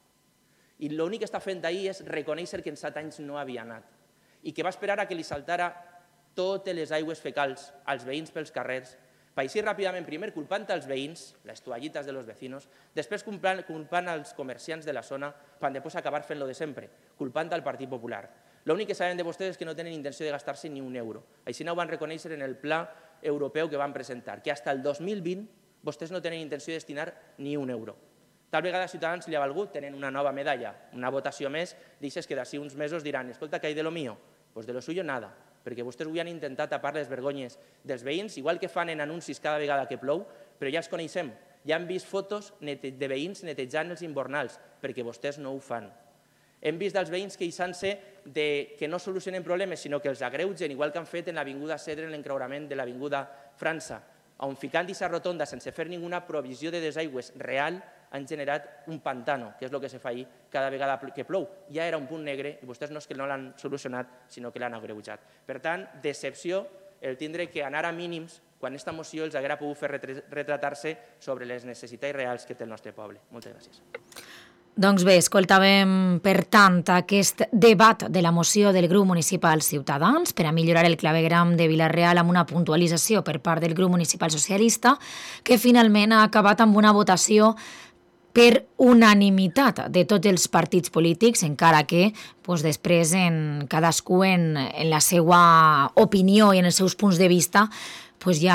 I l'únic que està fent ahir és reconèixer que en set anys no havia anat i que va esperar a que li saltara totes les aigües fecals als veïns pels carrers, per així ràpidament, primer culpant els veïns, les toallitas de los vecinos, després culpant, culpant els comerciants de la zona, per després acabar fent-lo de sempre, culpant al Partit Popular. L'únic que saben de vostès és que no tenen intenció de gastar-se ni un euro. Així no ho van reconèixer en el pla europeu que van presentar, que fins al dos mil vint vostès no tenen intenció de destinar ni un euro. Tal vegada a Ciutadans li ha valgut, tenen una nova medalla, una votació més, deixes que d'ací uns mesos diran, escolta, ¿qué hay de lo mío? Pues de lo suyo nada, perquè vostès avui han intentat tapar les vergonyes dels veïns, igual que fan en anuncis cada vegada que plou, però ja els coneixem, ja han vist fotos de veïns netejant els invernals, perquè vostès no ho fan. Hem vist els veïns queixant-se que no solucionen problemes, sinó que els agreugen, igual que han fet en l'Avinguda Cedre, en l'encreuament de l'Avinguda França, on ficant aquesta rotonda sense fer ninguna provisió de desaigües real, han generat un pantano, que és el que se fa ahir cada vegada que plou. Ja era un punt negre i vostès no és que no l'han solucionat, sinó que l'han agreujat. Per tant, decepció el tindre que anar a mínims quan aquesta moció els haguera pogut fer retratar-se sobre les necessitats reals que té el nostre poble. Moltes gràcies. Doncs bé, escoltàvem, per tant, aquest debat de la moció del grup municipal Ciutadans per a millorar el clavegram de Vila-real amb una puntualització per part del grup municipal socialista, que finalment ha acabat amb una votació per unanimitat de tots els partits polítics, encara que doncs, després en cadascú en, en la seva opinió i en els seus punts de vista doncs, ja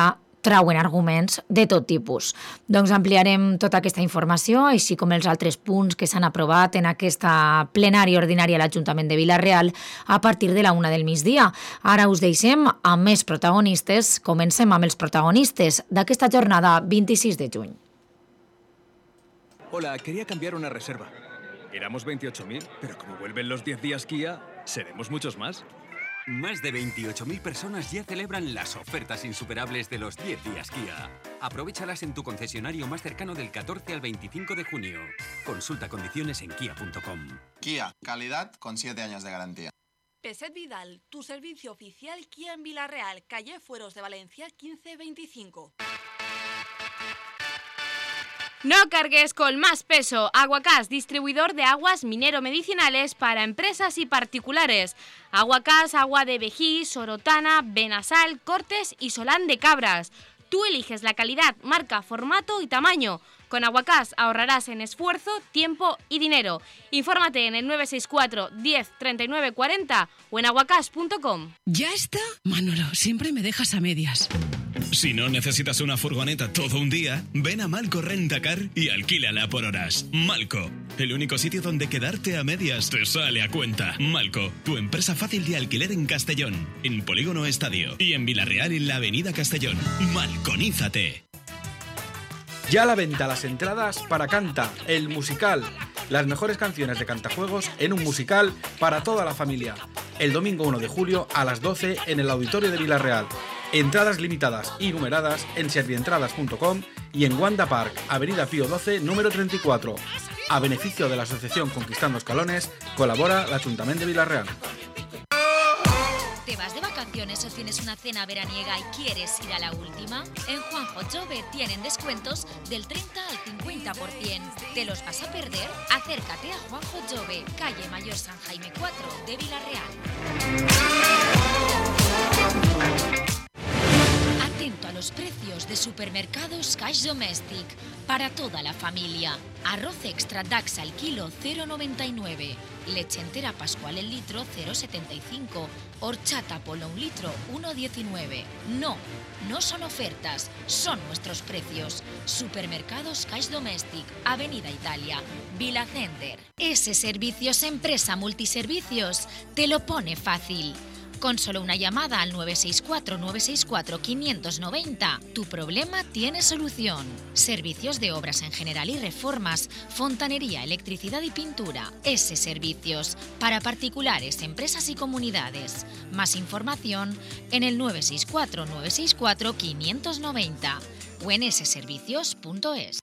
trauen arguments de tot tipus. Doncs ampliarem tota aquesta informació, així com els altres punts que s'han aprovat en aquesta plenària ordinària a l'Ajuntament de Vila-real a partir de la una del migdia. Ara us deixem amb més protagonistes. Comencem amb els protagonistes d'aquesta jornada vint-i-sis de juny. Hola, quería cambiar una reserva. Éramos veintiocho mil, pero como vuelven los diez días Kia, seremos muchos más. Más de veintiocho mil personas ya celebran las ofertas insuperables de los diez días Kia. Aprovéchalas en tu concesionario más cercano del catorce al veinticinco de junio. Consulta condiciones en kia punto com. Kia, calidad con siete años de garantía. Peset Vidal, tu servicio oficial Kia en Vila-real, calle Fueros de Valencia quince veinticinco. No cargues con más peso. Aguacás, distribuidor de aguas minero-medicinales para empresas y particulares. Aguacás, agua de Vejí, Sorotana, Benasal, Cortes y Solán de Cabras. Tú eliges la calidad, marca, formato y tamaño. Con Aguacás ahorrarás en esfuerzo, tiempo y dinero. Infórmate en el nueve seis cuatro, diez, treinta y nueve cuarenta o en aguacás punto com. ¿Ya está? Manolo, siempre me dejas a medias. Si no necesitas una furgoneta todo un día, ven a Malco Rentacar y alquílala por horas. Malco, el único sitio donde quedarte a medias te sale a cuenta. Malco, tu empresa fácil de alquiler en Castellón, en Polígono Estadio y en Vila-real en la Avenida Castellón. Malconízate. Ya a la venta las entradas para Canta, el musical. Las mejores canciones de Cantajuegos en un musical para toda la familia. El domingo uno de julio a las doce en el Auditorio de Vila-real. Entradas limitadas y numeradas en servientradas punto com y en Wanda Park, Avenida Pío doce, número treinta y cuatro. A beneficio de la asociación Conquistando Escalones, colabora el Ayuntamiento de Vila-real. ¿Te vas de vacaciones o tienes una cena veraniega y quieres ir a la última? En Juanjo Jove tienen descuentos del treinta al cincuenta por ciento. ¿Te los vas a perder? Acércate a Juanjo Jove, calle Mayor San Jaime cuatro de Vila-real. Atento a los precios de supermercados Cash Domestic para toda la familia. Arroz extra Dax al kilo cero coma noventa y nueve. Leche entera Pascual el litro cero coma setenta y cinco. Horchata Polo un litro uno coma diecinueve. No, no son ofertas, son nuestros precios. Supermercados Cash Domestic, Avenida Italia, Vila Center. Ese Servicios Empresa Multiservicios te lo pone fácil. Con solo una llamada al nueve seis cuatro, nueve seis cuatro, quinientos noventa, tu problema tiene solución. Servicios de obras en general y reformas, fontanería, electricidad y pintura. S Servicios, para particulares, empresas y comunidades. Más información en el nueve seis cuatro, nueve seis cuatro, quinientos noventa o en ese servicios punto es.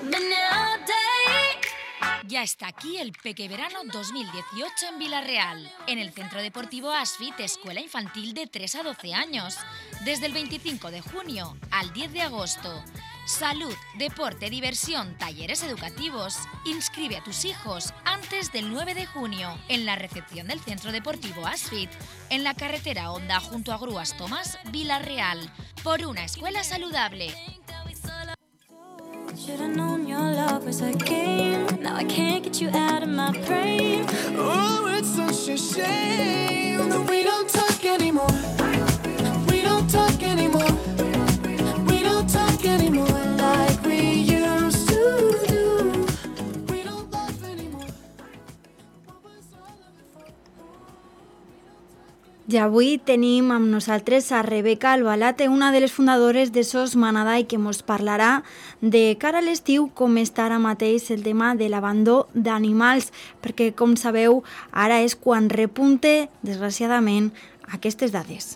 Ya está aquí el Pequeverano dos mil dieciocho en Vila-real, en el Centro Deportivo Asfit, Escuela Infantil de tres a doce años, desde el veinticinco de junio al diez de agosto. Salud, deporte, diversión, talleres educativos. Inscribe a tus hijos antes del nueve de junio en la recepción del Centro Deportivo Asfit, en la carretera Honda junto a Grúas Tomás, Vila-real, por una escuela saludable. Should've known your love was a game. Now I can't get you out of my brain. Oh, it's such a shame that we don't talk anymore. We don't talk anymore. We don't talk anymore like we used to do. We don't laugh anymore. I avui tenim amb nosaltres a Rebeca Albalate, una de les fundadores de Sos Manada i que ens parlarà de cara a l'estiu com està ara mateix el tema de l'abandó d'animals, perquè com sabeu ara és quan repunte, desgraciadament, aquestes dades.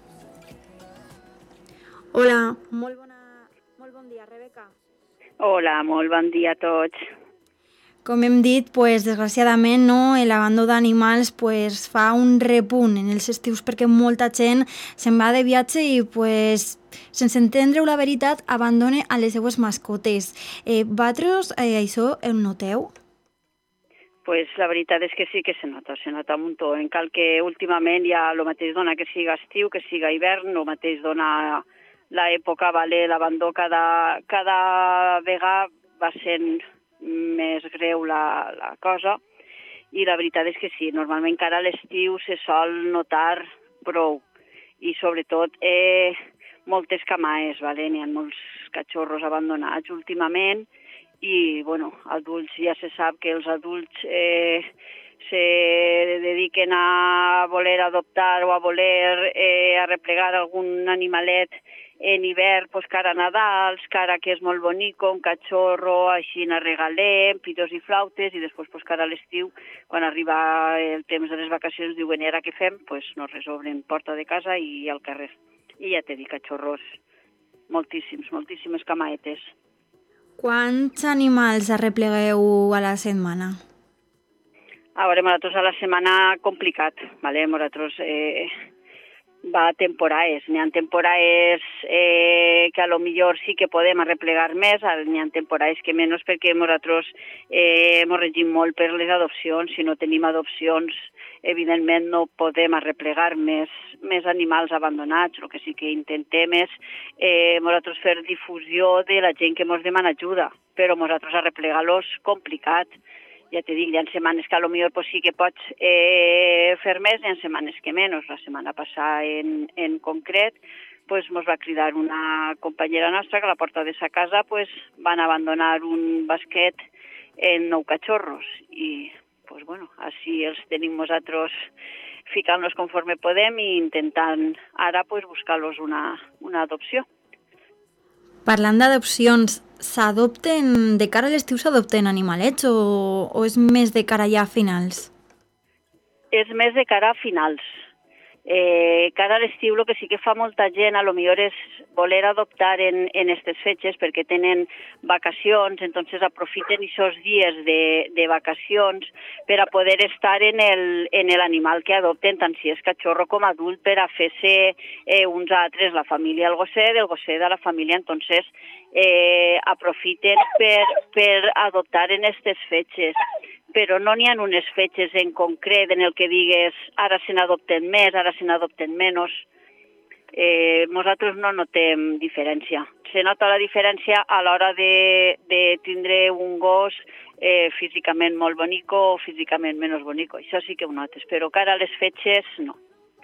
Hola, molt, bona, molt bon dia, Rebeca. Hola, molt bon dia a tots. Com hem dit, pues, desgraciadament no, l'abandó d'animals pues, fa un repunt en els estius perquè molta gent se'n va de viatge i pues, sense entendre-ho la veritat abandona a les seues mascotes. Eh, vosaltres eh, això ho noteu? Pues la veritat és que sí que se nota, se nota un muntó. En cal que últimament ja el mateix dona que siga estiu, que siga hivern, el mateix dona l'època, vale, l'abandó cada, cada vegada va sent més greu la, la cosa i la veritat és que sí, normalment cara a l'estiu se sol notar prou i sobretot eh, moltes camaes, vale? N'hi ha molts cachorros abandonats últimament i, bueno, adults, ja se sap que els adults eh, se dediquen a voler adoptar o a voler eh, arreplegar algun animalet en hivern, pues, cara a Nadal, cara que és molt bonico, un cachorro, així na regalem, pitos i flautes, i després, pues, cara a l'estiu, quan arriba el temps de les vacacions, diuen, i ara què fem? Pues nos resobren porta de casa i al carrer. I ja t'he dit, cachorros, moltíssims, moltíssimes camaetes. Quants animals arreplegueu a la setmana? A veure, nosaltres a la setmana complicat, ¿vale? Nosaltres eh, va a temporades. N'hi ha temporades eh, que a lo millor sí que podem arreplegar més, n'hi ha temporades que menys perquè nosaltres eh, ens regim molt per les adopcions. Si no tenim adopcions, evidentment no podem arreplegar més, més animals abandonats. El que sí que intentem és eh, nosaltres fer difusió de la gent que ens demana ajuda, però nosaltres arreplegar-los complicat. Ja t'he dit, hi ha setmanes que a lo millor pues, sí que pots eh, fer més, hi ha setmanes que menys. La setmana passada, en, en concret, pues, mos va cridar una companyera nostra que a la porta de sa casa pues, van abandonar un basquet en nou cachorros. I, pues, bueno, així els tenim nosaltres ficant-los conforme podem i intentant ara pues, buscar-los una, una adopció. Parlant d'adopcions, s'adopten, de cara a l'estiu s'adopten animalets o, o és més de cara ja a finals? És més de cara a finals. Eh, cara a l'estiu el que sí que fa molta gent a lo millor és voler adoptar en, en aquestes fetges perquè tenen vacacions, entonces aprofiten aquests dies de, de vacacions per a poder estar en el, en el animal que adopten, tant si és cachorro com adult, per a fer-se eh, uns altres, la família del gosset, el gosset de la família, entonces eh, aprofiten per, per adoptar en aquestes fetges. Però no n'hi ha unes fetges en concret en el que digues ara se n'adopten més, ara se n'adopten menys. Eh, nosaltres no notem diferència. Se nota la diferència a l'hora de, de tindre un gos eh, físicament molt bonico o físicament menys bonico. Això sí que ho notes, però cara a les fetges no.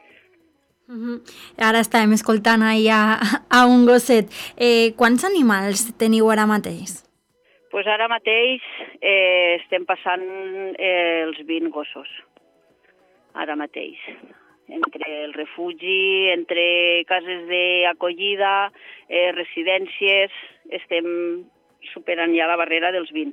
Uh-huh. Ara estàvem escoltant a, a un gosset. Eh, quants animals teniu ara mateix? Pues ara mateix eh, estem passant eh, els vint gossos, ara mateix. Entre el refugi, entre cases d'acollida, eh, residències, estem superant ja la barrera dels vint.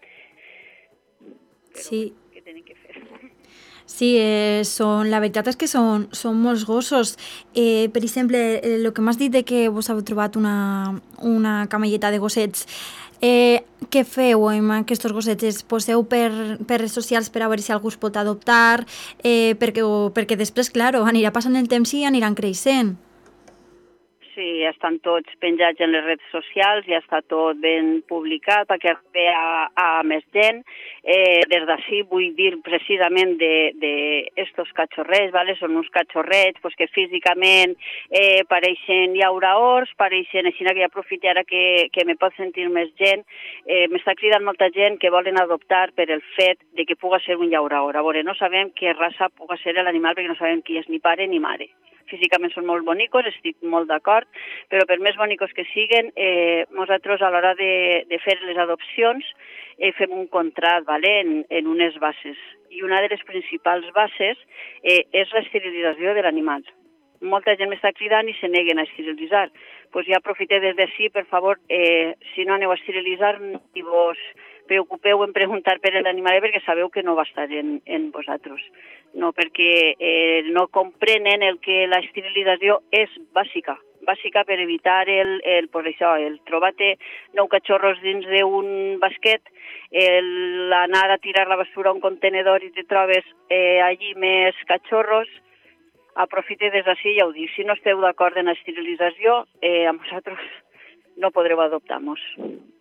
Però, sí. Què tenim que fer? Sí, eh, són, la veritat és que són, són molts gossos. Eh, per exemple, eh, el que m'has dit de que vos heu trobat una, una camalleta de gossets, eh, què feu amb aquests gossets? Es poseu per, per redes socials per a veure si algú es pot adoptar, eh, perquè, o, perquè després, clar, anirà passant el temps i aniran creixent. Sí, ja estan tots penjats en les redes socials, ja està tot ben publicat perquè arribi a, a més gent. Eh, des d'ací vull dir precisament d'estos cachorrets, ¿vale? Són uns cachorrets pues, que físicament eh, pareixen llauraors, pareixen, així que ja aprofito ara que, que me pot sentir més gent. Eh, M'està cridant molta gent que volen adoptar per el fet de que puga ser un llauraor. A veure, no sabem què raça puga ser l'animal perquè no sabem qui és ni pare ni mare. Físicament són molt bonicos, estic molt d'acord, però per més bonicos que siguen, eh, nosaltres a l'hora de, de fer les adopcions eh, fem un contrat, ¿vale? en, en unes bases. I una de les principals bases eh, és l'esterilització de l'animal. Molta gent m'està cridant i se neguen a esterilitzar. Pues ja aprofite des d'ací, per favor, eh, si no aneu a esterilitzar, ni vos preocupeu en preguntar per l'animal perquè sabeu que no va estar en, en vosaltres. No, perquè eh, no comprenen el que la esterilització és bàsica, bàsica per evitar el, el, pues això, el trobar-te nou cachorros dins d'un basquet, l'anar a tirar la basura a un contenedor i te trobes eh, allí més cachorros. Aprofite des d'ací, ja ho dic, si no esteu d'acord en la esterilització, eh, amb vosaltres no podreu adoptar-nos.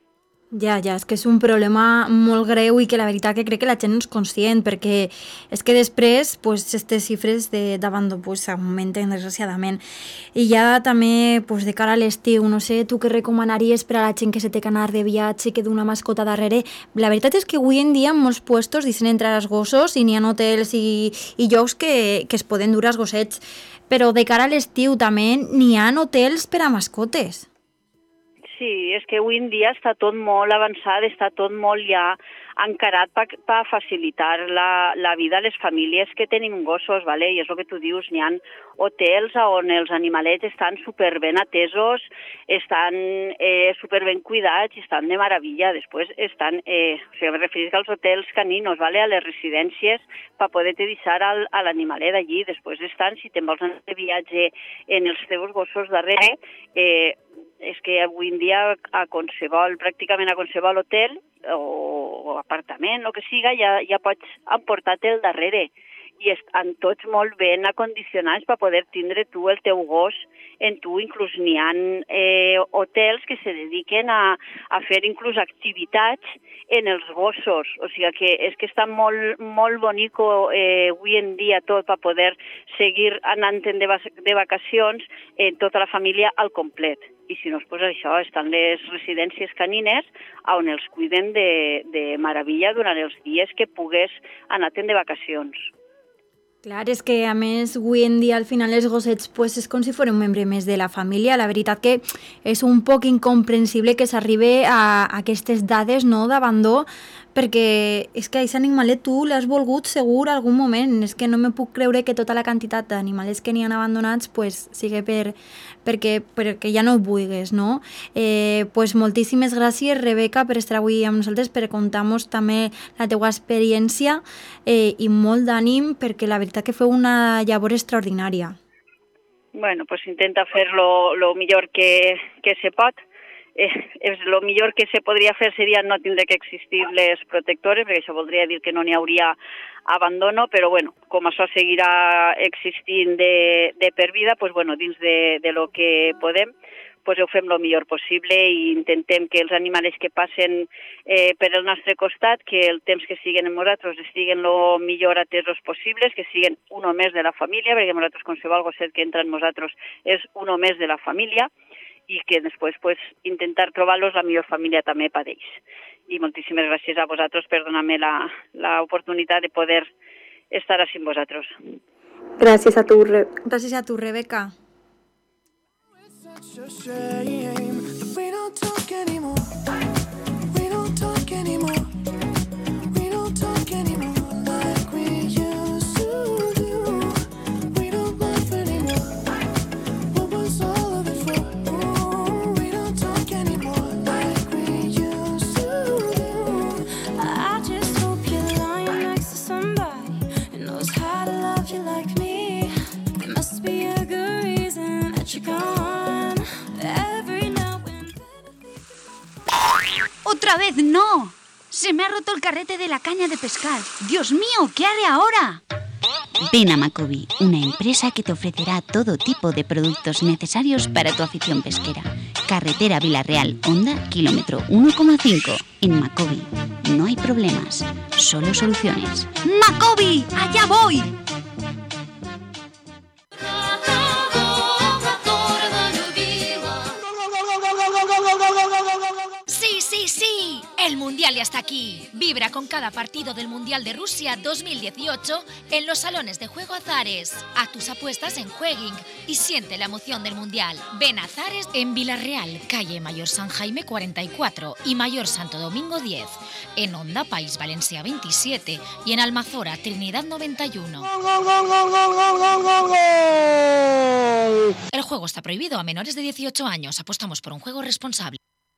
Ja, ja, és que és un problema molt greu i que la veritat que crec que la gent no és conscient, perquè és que després pues, aquestes xifres d'abandó pues, augmenten desgraciadament. I ja també pues, de cara a l'estiu, no sé, tu què recomanaries per a la gent que se té que anar de viatge i que d'una mascota darrere? La veritat és que avui en dia en molts puestos deixen entrar els gossos i n'hi ha hotels i, i llocs que, que es poden dur els gossets, però de cara a l'estiu també n'hi ha hotels per a mascotes. Sí, és que avui en dia està tot molt avançat, està tot molt ja encarat per pa facilitar la, la vida a les famílies que tenim gossos, ¿vale? I és el que tu dius, n'hi ha hotels on els animalets estan superben atesos, estan eh, superben cuidats i estan de meravella. Després estan, eh, o sigui, me referís als hotels caninos, ¿vale? A les residències per poder-te deixar al, a l'animalet allí. Després estan, si te'n vols anar de viatge en els teus gossos darrere, eh, és que avui en dia a qualsevol, pràcticament a qualsevol hotel o, o apartament, el que siga, ja, ja pots emportar-te el darrere. I estan tots molt ben acondicionats per poder tindre tu el teu gos en tu. Inclús n'hi ha eh, hotels que se dediquen a, a fer inclús activitats en els gossos. O sigui que és que està molt, molt bonico eh, avui en dia tot per poder seguir anant de, de vacacions en tota la família al complet. I si no és pues això, estan les residències canines on els cuiden de, de meravella durant els dies que pugues anar-te'n de vacacions. Clar, és que a més avui en dia al final els gossets pues, és com si fos un membre més de la família. La veritat que és un poc incomprensible que s'arribi a aquestes dades no, d'abandó, perquè és que aquest animalet tu l'has volgut segur algun moment. És que no me puc creure que tota la quantitat d'animalets que n'hi han abandonats pues, sigui per, perquè, perquè ja no ho vulguis, no? Eh, pues, moltíssimes gràcies, Rebeca, per estar avui amb nosaltres, per contar-nos també la teua experiència eh, i molt d'ànim, perquè la veritat que feu una llavor extraordinària. Bueno, pues intenta fer lo, lo millor que, que se pot. Eh, és lo millor que se podria fer seria no tindre que existir les protectores, perquè això voldria dir que no n'hi hauria abandono, però bueno, com això seguirà existint de, de per vida, pues bueno, dins de, de lo que podem, pues ho fem el millor possible i intentem que els animals que passen eh, per el nostre costat, que el temps que siguen amb nosaltres estiguen el millor atesos possibles, que siguen un o més de la família, perquè nosaltres qualsevol gosset que entra en nosaltres és un o més de la família, i que després pues, intentar trobar-los la millor família també per ells. I moltíssimes gràcies a vosaltres per donar-me l'oportunitat de poder estar així amb vosaltres. Gràcies a tu, Re... gràcies a tu, Rebeca. Such a shame that we don't talk anymore. We don't talk anymore. We don't talk anymore like we used to do. We don't laugh anymore. What was all of it for? Ooh, we don't talk anymore like we used to do. I just hope you're lying next to somebody who knows how to love you like me. There must be a good reason that you're gone. ¡Otra vez no! ¡Se me ha roto el carrete de la caña de pescar! ¡Dios mío! ¿Qué haré ahora? Ven a Macobi, una empresa que te ofrecerá todo tipo de productos necesarios para tu afición pesquera. Carretera Vila-real, Honda, kilómetro uno coma cinco. En Macobi no hay problemas, solo soluciones. ¡Macobi! ¡Allá voy! Sí, sí, el Mundial ya está aquí. Vibra con cada partido del Mundial de Rusia dos mil dieciocho en los salones de juego Azares. Haz tus apuestas en Jueguing y siente la emoción del Mundial. Ven a Azares en Vila-real, calle Mayor San Jaime cuarenta y cuatro y Mayor Santo Domingo diez. En Onda País Valencia veintisiete y en Almazora Trinidad noventa y uno. El juego está prohibido a menores de dieciocho años. Apostamos por un juego responsable.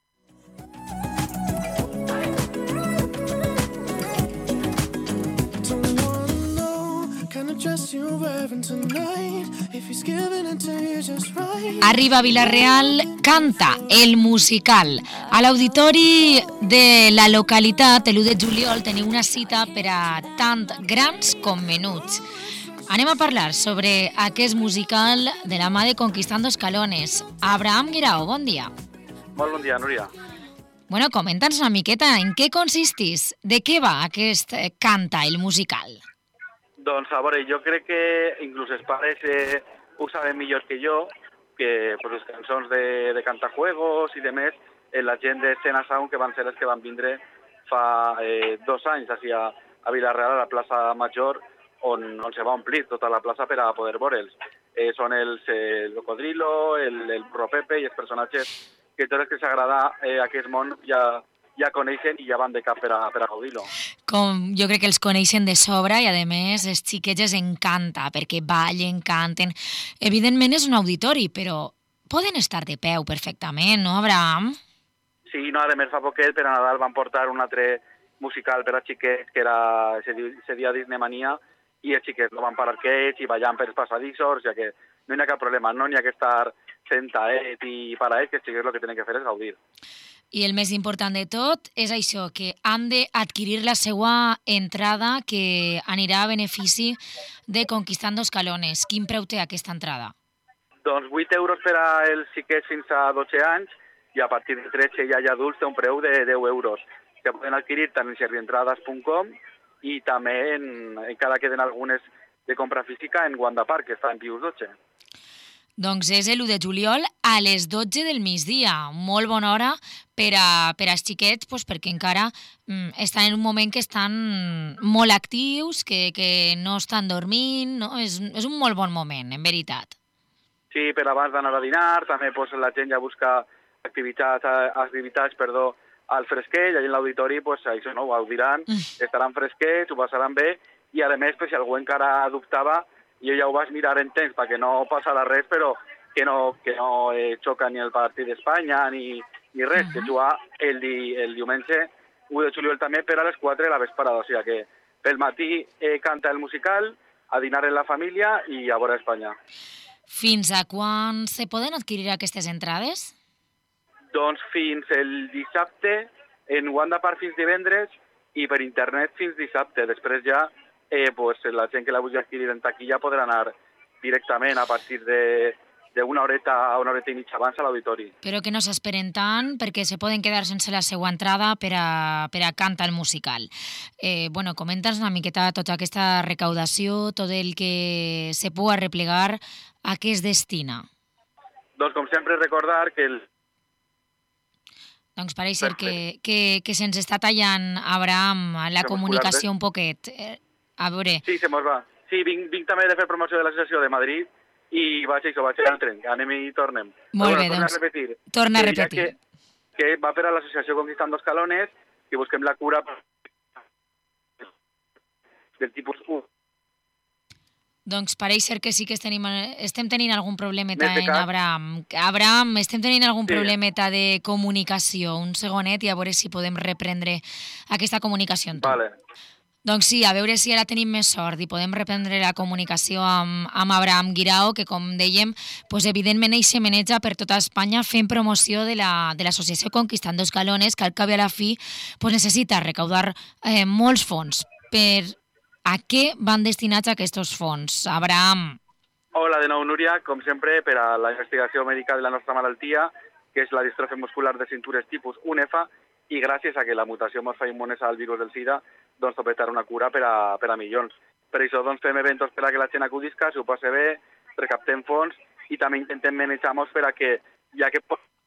Arriba Vila-real canta el musical. A l'auditori de la localitat, l'u de juliol, teniu una cita per a tant grans com menuts. Anem a parlar sobre aquest musical de la mà de Conquistando Escalones. Abraham Guirao, bon dia. Molt bon dia, Núria. Bueno, comenta'ns una miqueta en què consistís, de què va aquest eh, Canta, el musical. Doncs, a veure, jo crec que inclús els pares eh, ho saben millor que jo, que pues, les cançons de, de cantajuegos i de més, eh, la gent d'Escena Sound, que van ser els que van vindre fa eh, dos anys així a, a Vilareal, a la plaça Major, on, on se va omplir tota la plaça per a poder veure'ls. Eh, són els, eh, el Cocodrilo, el, el Burro Pepe i els personatges que tots els que s'agrada eh, aquest món ja, ja coneixen i ja van de cap per a, per a gaudir-lo. Com jo crec que els coneixen de sobre i, a més, els xiquets els encanta perquè ballen, canten. Evidentment és un auditori, però poden estar de peu perfectament, no, Abraham? Sí, no, a més fa poquet per a Nadal van portar un altre musical per a xiquets que era, se, se dia Disney Mania, i els xiquets no van parar quiets i ballant per els passadissos, ja que no hi ha cap problema, no n'hi ha que estar sentaet i parat, que els xiquets el que tenen que fer és gaudir. I el més important de tot és això, que han d'adquirir la seva entrada que anirà a benefici de Conquistando Escalones. Quin preu té aquesta entrada? Doncs vuit euros per als xiquets fins a dotze anys i a partir de tretze ja hi ha adults té un preu de deu euros, que poden adquirir tant en servientrades punt com i també en, encara queden algunes de compra física en Wanda Park, que està en Pius dotze. Doncs és l'u de juliol a les dotze del migdia. Molt bona hora per a, per als xiquets, doncs perquè encara mm, estan en un moment que estan molt actius, que, que no estan dormint, no? És, és un molt bon moment, en veritat. Sí, per abans d'anar a dinar, també pues, la gent ja busca activitats, activitats perdó, al fresquet, i allà en l'auditori pues, això no, ho gaudiran, estaran fresquets, ho passaran bé, i a més, pues, si algú encara dubtava, jo ja ho vaig mirar en temps perquè no passarà res, però que no, que no eh, xoca ni el partit d'Espanya ni, ni res, uh -huh. que juga el, di, el diumenge u de juliol també per a les quatre de la vesprada, o sigui que pel matí eh, canta el musical, a dinar en la família i a veure Espanya. Fins a quan se poden adquirir aquestes entrades? Doncs fins el dissabte, en Wanda Park fins divendres i per internet fins dissabte. Després ja eh, pues, la gent que la vulgui adquirir en taquilla podrà anar directament a partir de, de una horeta a una horeta i mitja abans a l'auditori. Però que no s'esperen tant perquè se poden quedar sense la seva entrada per a, per a cantar el musical. Eh, bueno, comenta'ns una miqueta tota aquesta recaudació, tot el que se pugui replegar, a què es destina? Doncs com sempre recordar que el Doncs pareix ser que, que, que se'ns està tallant, Abraham, la comunicació un poquet. Eh, a veure... Sí, se mos va. Sí, vinc, vinc també de fer promoció de l'associació de Madrid i vaig això, vaig al tren, anem i tornem. Molt bé, bueno, doncs, torna a repetir. torna a repetir. Que, que va per a l'associació Conquistando Escalones, que busquem la cura del tipus u. Doncs pareix ser que sí que tenim, estem tenint algun problemeta en Abraham. Abraham, estem tenint algun sí. problemeta de comunicació. Un segonet i a veure si podem reprendre aquesta comunicació amb tu. Vale. Doncs sí, a veure si ara tenim més sort i podem reprendre la comunicació amb, amb Abraham Guirao, que com dèiem, pues, evidentment ell se maneja per tota Espanya fent promoció de l'associació la, Conquistando Escalones, que al cap i a la fi pues, necessita recaudar eh, molts fons per... A què van destinats aquests fons? Abraham. Hola de nou, Núria. Com sempre, per a la investigació mèdica de la nostra malaltia, que és la distròfia muscular de cintures tipus u ena efa, i gràcies a que la mutació ens fa immunes al virus del SIDA, doncs topetar una cura per a, per a milions. Per això doncs, fem eventos per a que la gent acudisca, s'ho passe bé, recaptem fons i també intentem manejar-nos per a que, ja que...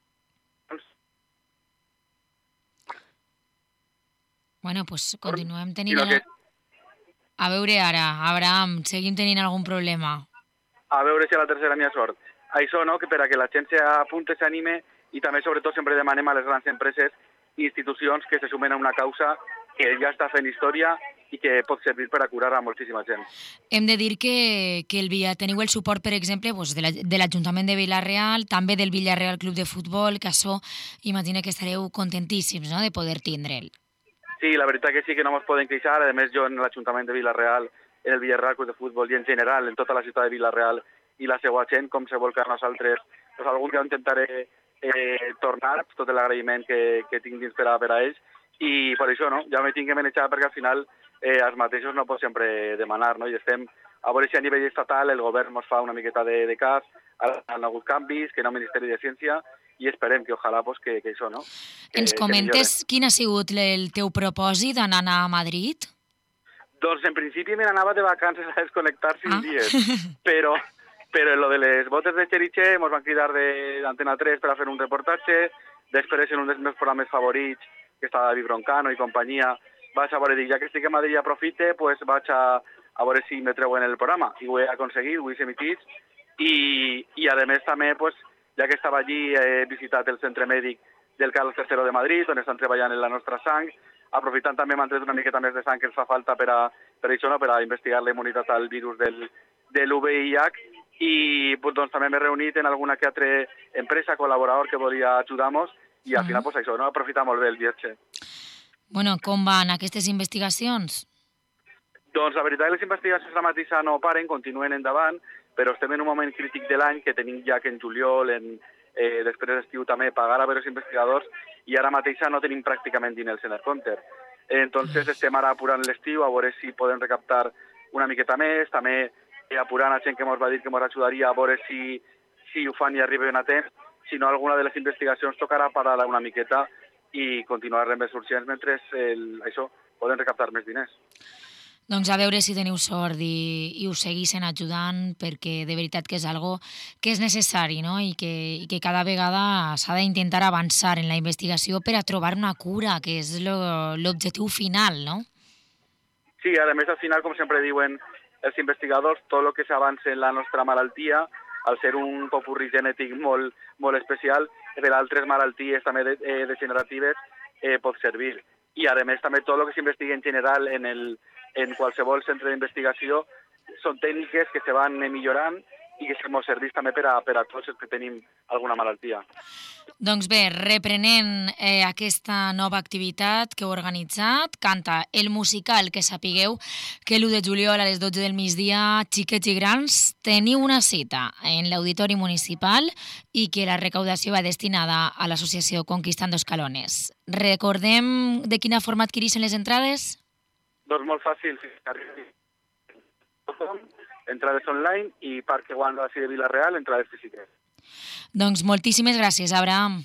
Bueno, pues continuem tenint... Que... A veure ara, Abraham, seguim tenint algun problema. A veure si a la tercera n'hi ha sort. Això, no?, que per a que la gent s'apunte, s'anime, i també, sobretot, sempre demanem a les grans empreses i institucions que se sumen a una causa que ja està fent història i que pot servir per a curar a moltíssima gent. Hem de dir que, que el, teniu el suport, per exemple, pues, de l'Ajuntament de Vila-real, també del Villarreal Club de Futbol, que això, imagina que estareu contentíssims, no?, de poder tindre'l. Sí, la veritat que sí que no ens poden queixar. A més, jo en l'Ajuntament de Vila-real, en el Villarreal Club de Futbol i en general en tota la ciutat de Vila-real i la seva gent, com se vol que nosaltres, doncs algun dia intentaré eh, tornar tot l'agraïment que, que tinc dins per a, per a ells, i per això no, ja me tinc que manejar perquè al final eh, els mateixos no pot sempre demanar, no? I estem a veure si a nivell estatal el govern ens fa una miqueta de, de cas, han hagut canvis, que no al Ministeri de Ciència, i esperem que ojalà pues, que, que això, no? Que, Ens comentes quin ha sigut el teu propòsit d'anar a Madrid? Doncs en principi me n'anava de vacances a desconnectar cinc ah. dies, però, però en lo de les botes de Cheriche ens van cridar d'Antena tres per a fer un reportatge, després en un dels meus programes favorits, que està David Broncano i companyia, vaig a veure, dic, ja que estic a Madrid i aprofite, pues vaig a, a veure si me treuen el programa. I ho he aconseguit, ho he emitit, i, i a més també, pues, ja que estava allí, he visitat el centre mèdic del Carlos tercero de Madrid, on estan treballant en la nostra sang, aprofitant també m'han tret una miqueta més de sang que ens fa falta per a, per a això, no? Per a investigar la immunitat al virus del, de l'U V I H, i pues, doncs, també m'he reunit en alguna que altra empresa, col·laborador que volia ajudar-nos, i al final, pues, això, no? Aprofitar molt bé el viatge. Bueno, com van aquestes investigacions? Doncs la veritat, les investigacions ara mateix no paren, continuen endavant, però estem en un moment crític de l'any que tenim ja que en juliol, en, eh, després d'estiu també, pagar a veure els investigadors, i ara mateix no tenim pràcticament diners en el compte. Entonces estem ara apurant l'estiu, a veure si podem recaptar una miqueta més, també apurant a gent que ens va dir que ens ajudaria a veure si, si ho fan i arriben a temps, si no alguna de les investigacions tocarà parar una miqueta i continuar amb les urgents mentre el, això poden recaptar més diners. Doncs a veure si teniu sort i, i us seguissin ajudant, perquè de veritat que és algo que és necessari, no? I que, i que cada vegada s'ha d'intentar avançar en la investigació per a trobar una cura, que és l'objectiu final, no? Sí, a més al final, com sempre diuen els investigadors, tot el que s'avança en la nostra malaltia, al ser un popurri genètic molt, molt especial, per a altres malalties també de, eh, degeneratives eh, pot servir. I a més també tot el que s'investiga en general en el en qualsevol centre d'investigació són tècniques que se van millorant i que ens serveix també per a, per a tots els que tenim alguna malaltia. Doncs bé, reprenent eh, aquesta nova activitat que heu organitzat, canta el musical, que sapigueu que l'u de juliol a les dotze del migdia, xiquets i grans, teniu una cita en l'Auditori Municipal i que la recaudació va destinada a l'associació Conquistando Escalones. Recordem de quina forma adquireixen les entrades? Doncs molt fàcil, si arribi entrades online i Parque Wanda de Vila-real, entrades físiques. Doncs moltíssimes gràcies, Abraham.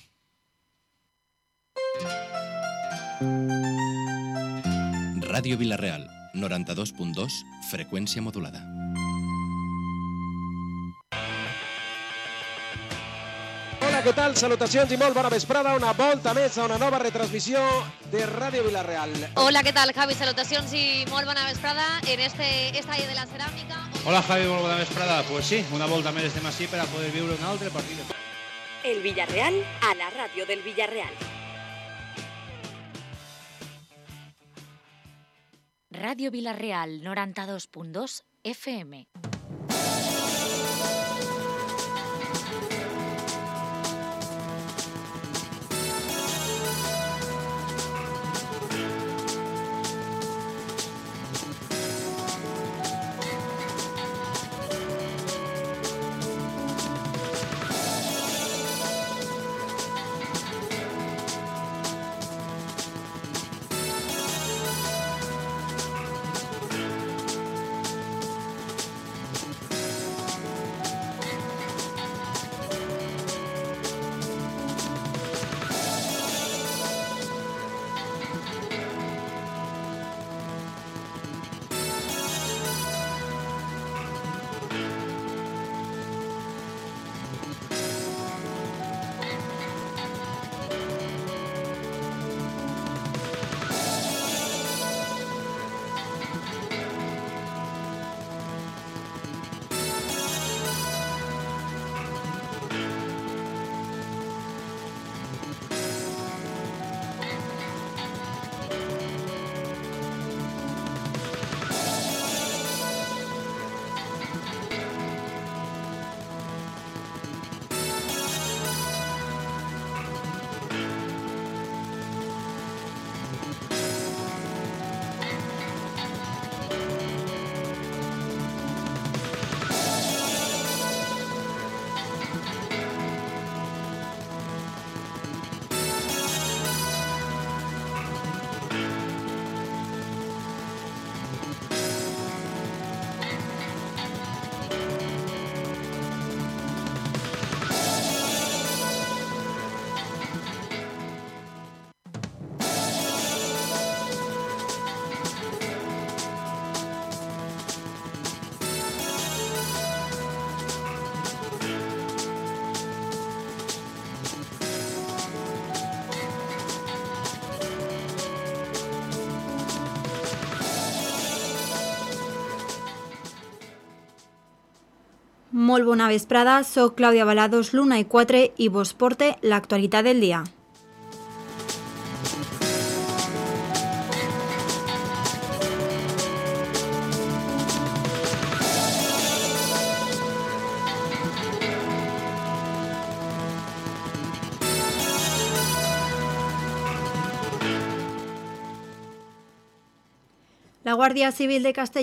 Ràdio Vila-real, noranta-dos punt dos, freqüència modulada. Hola, què tal? Salutacions i molt bona vesprada. Una volta més a una nova retransmissió de Ràdio Vila-real. Hola, què tal, Javi? Salutacions i molt bona vesprada en este estadi de la ceràmica. Hola, Javi, molt bona vesprada. Pues sí, una volta més estem així per a poder viure un altre partit. El Villarreal a la ràdio del Villarreal. Ràdio Vila-real, noranta-dos punt dos F M. Molt bona vesprada, soc Clàudia Balados, l'una i quatre, i vos porte l'actualitat del dia. La Guàrdia Civil de Castelló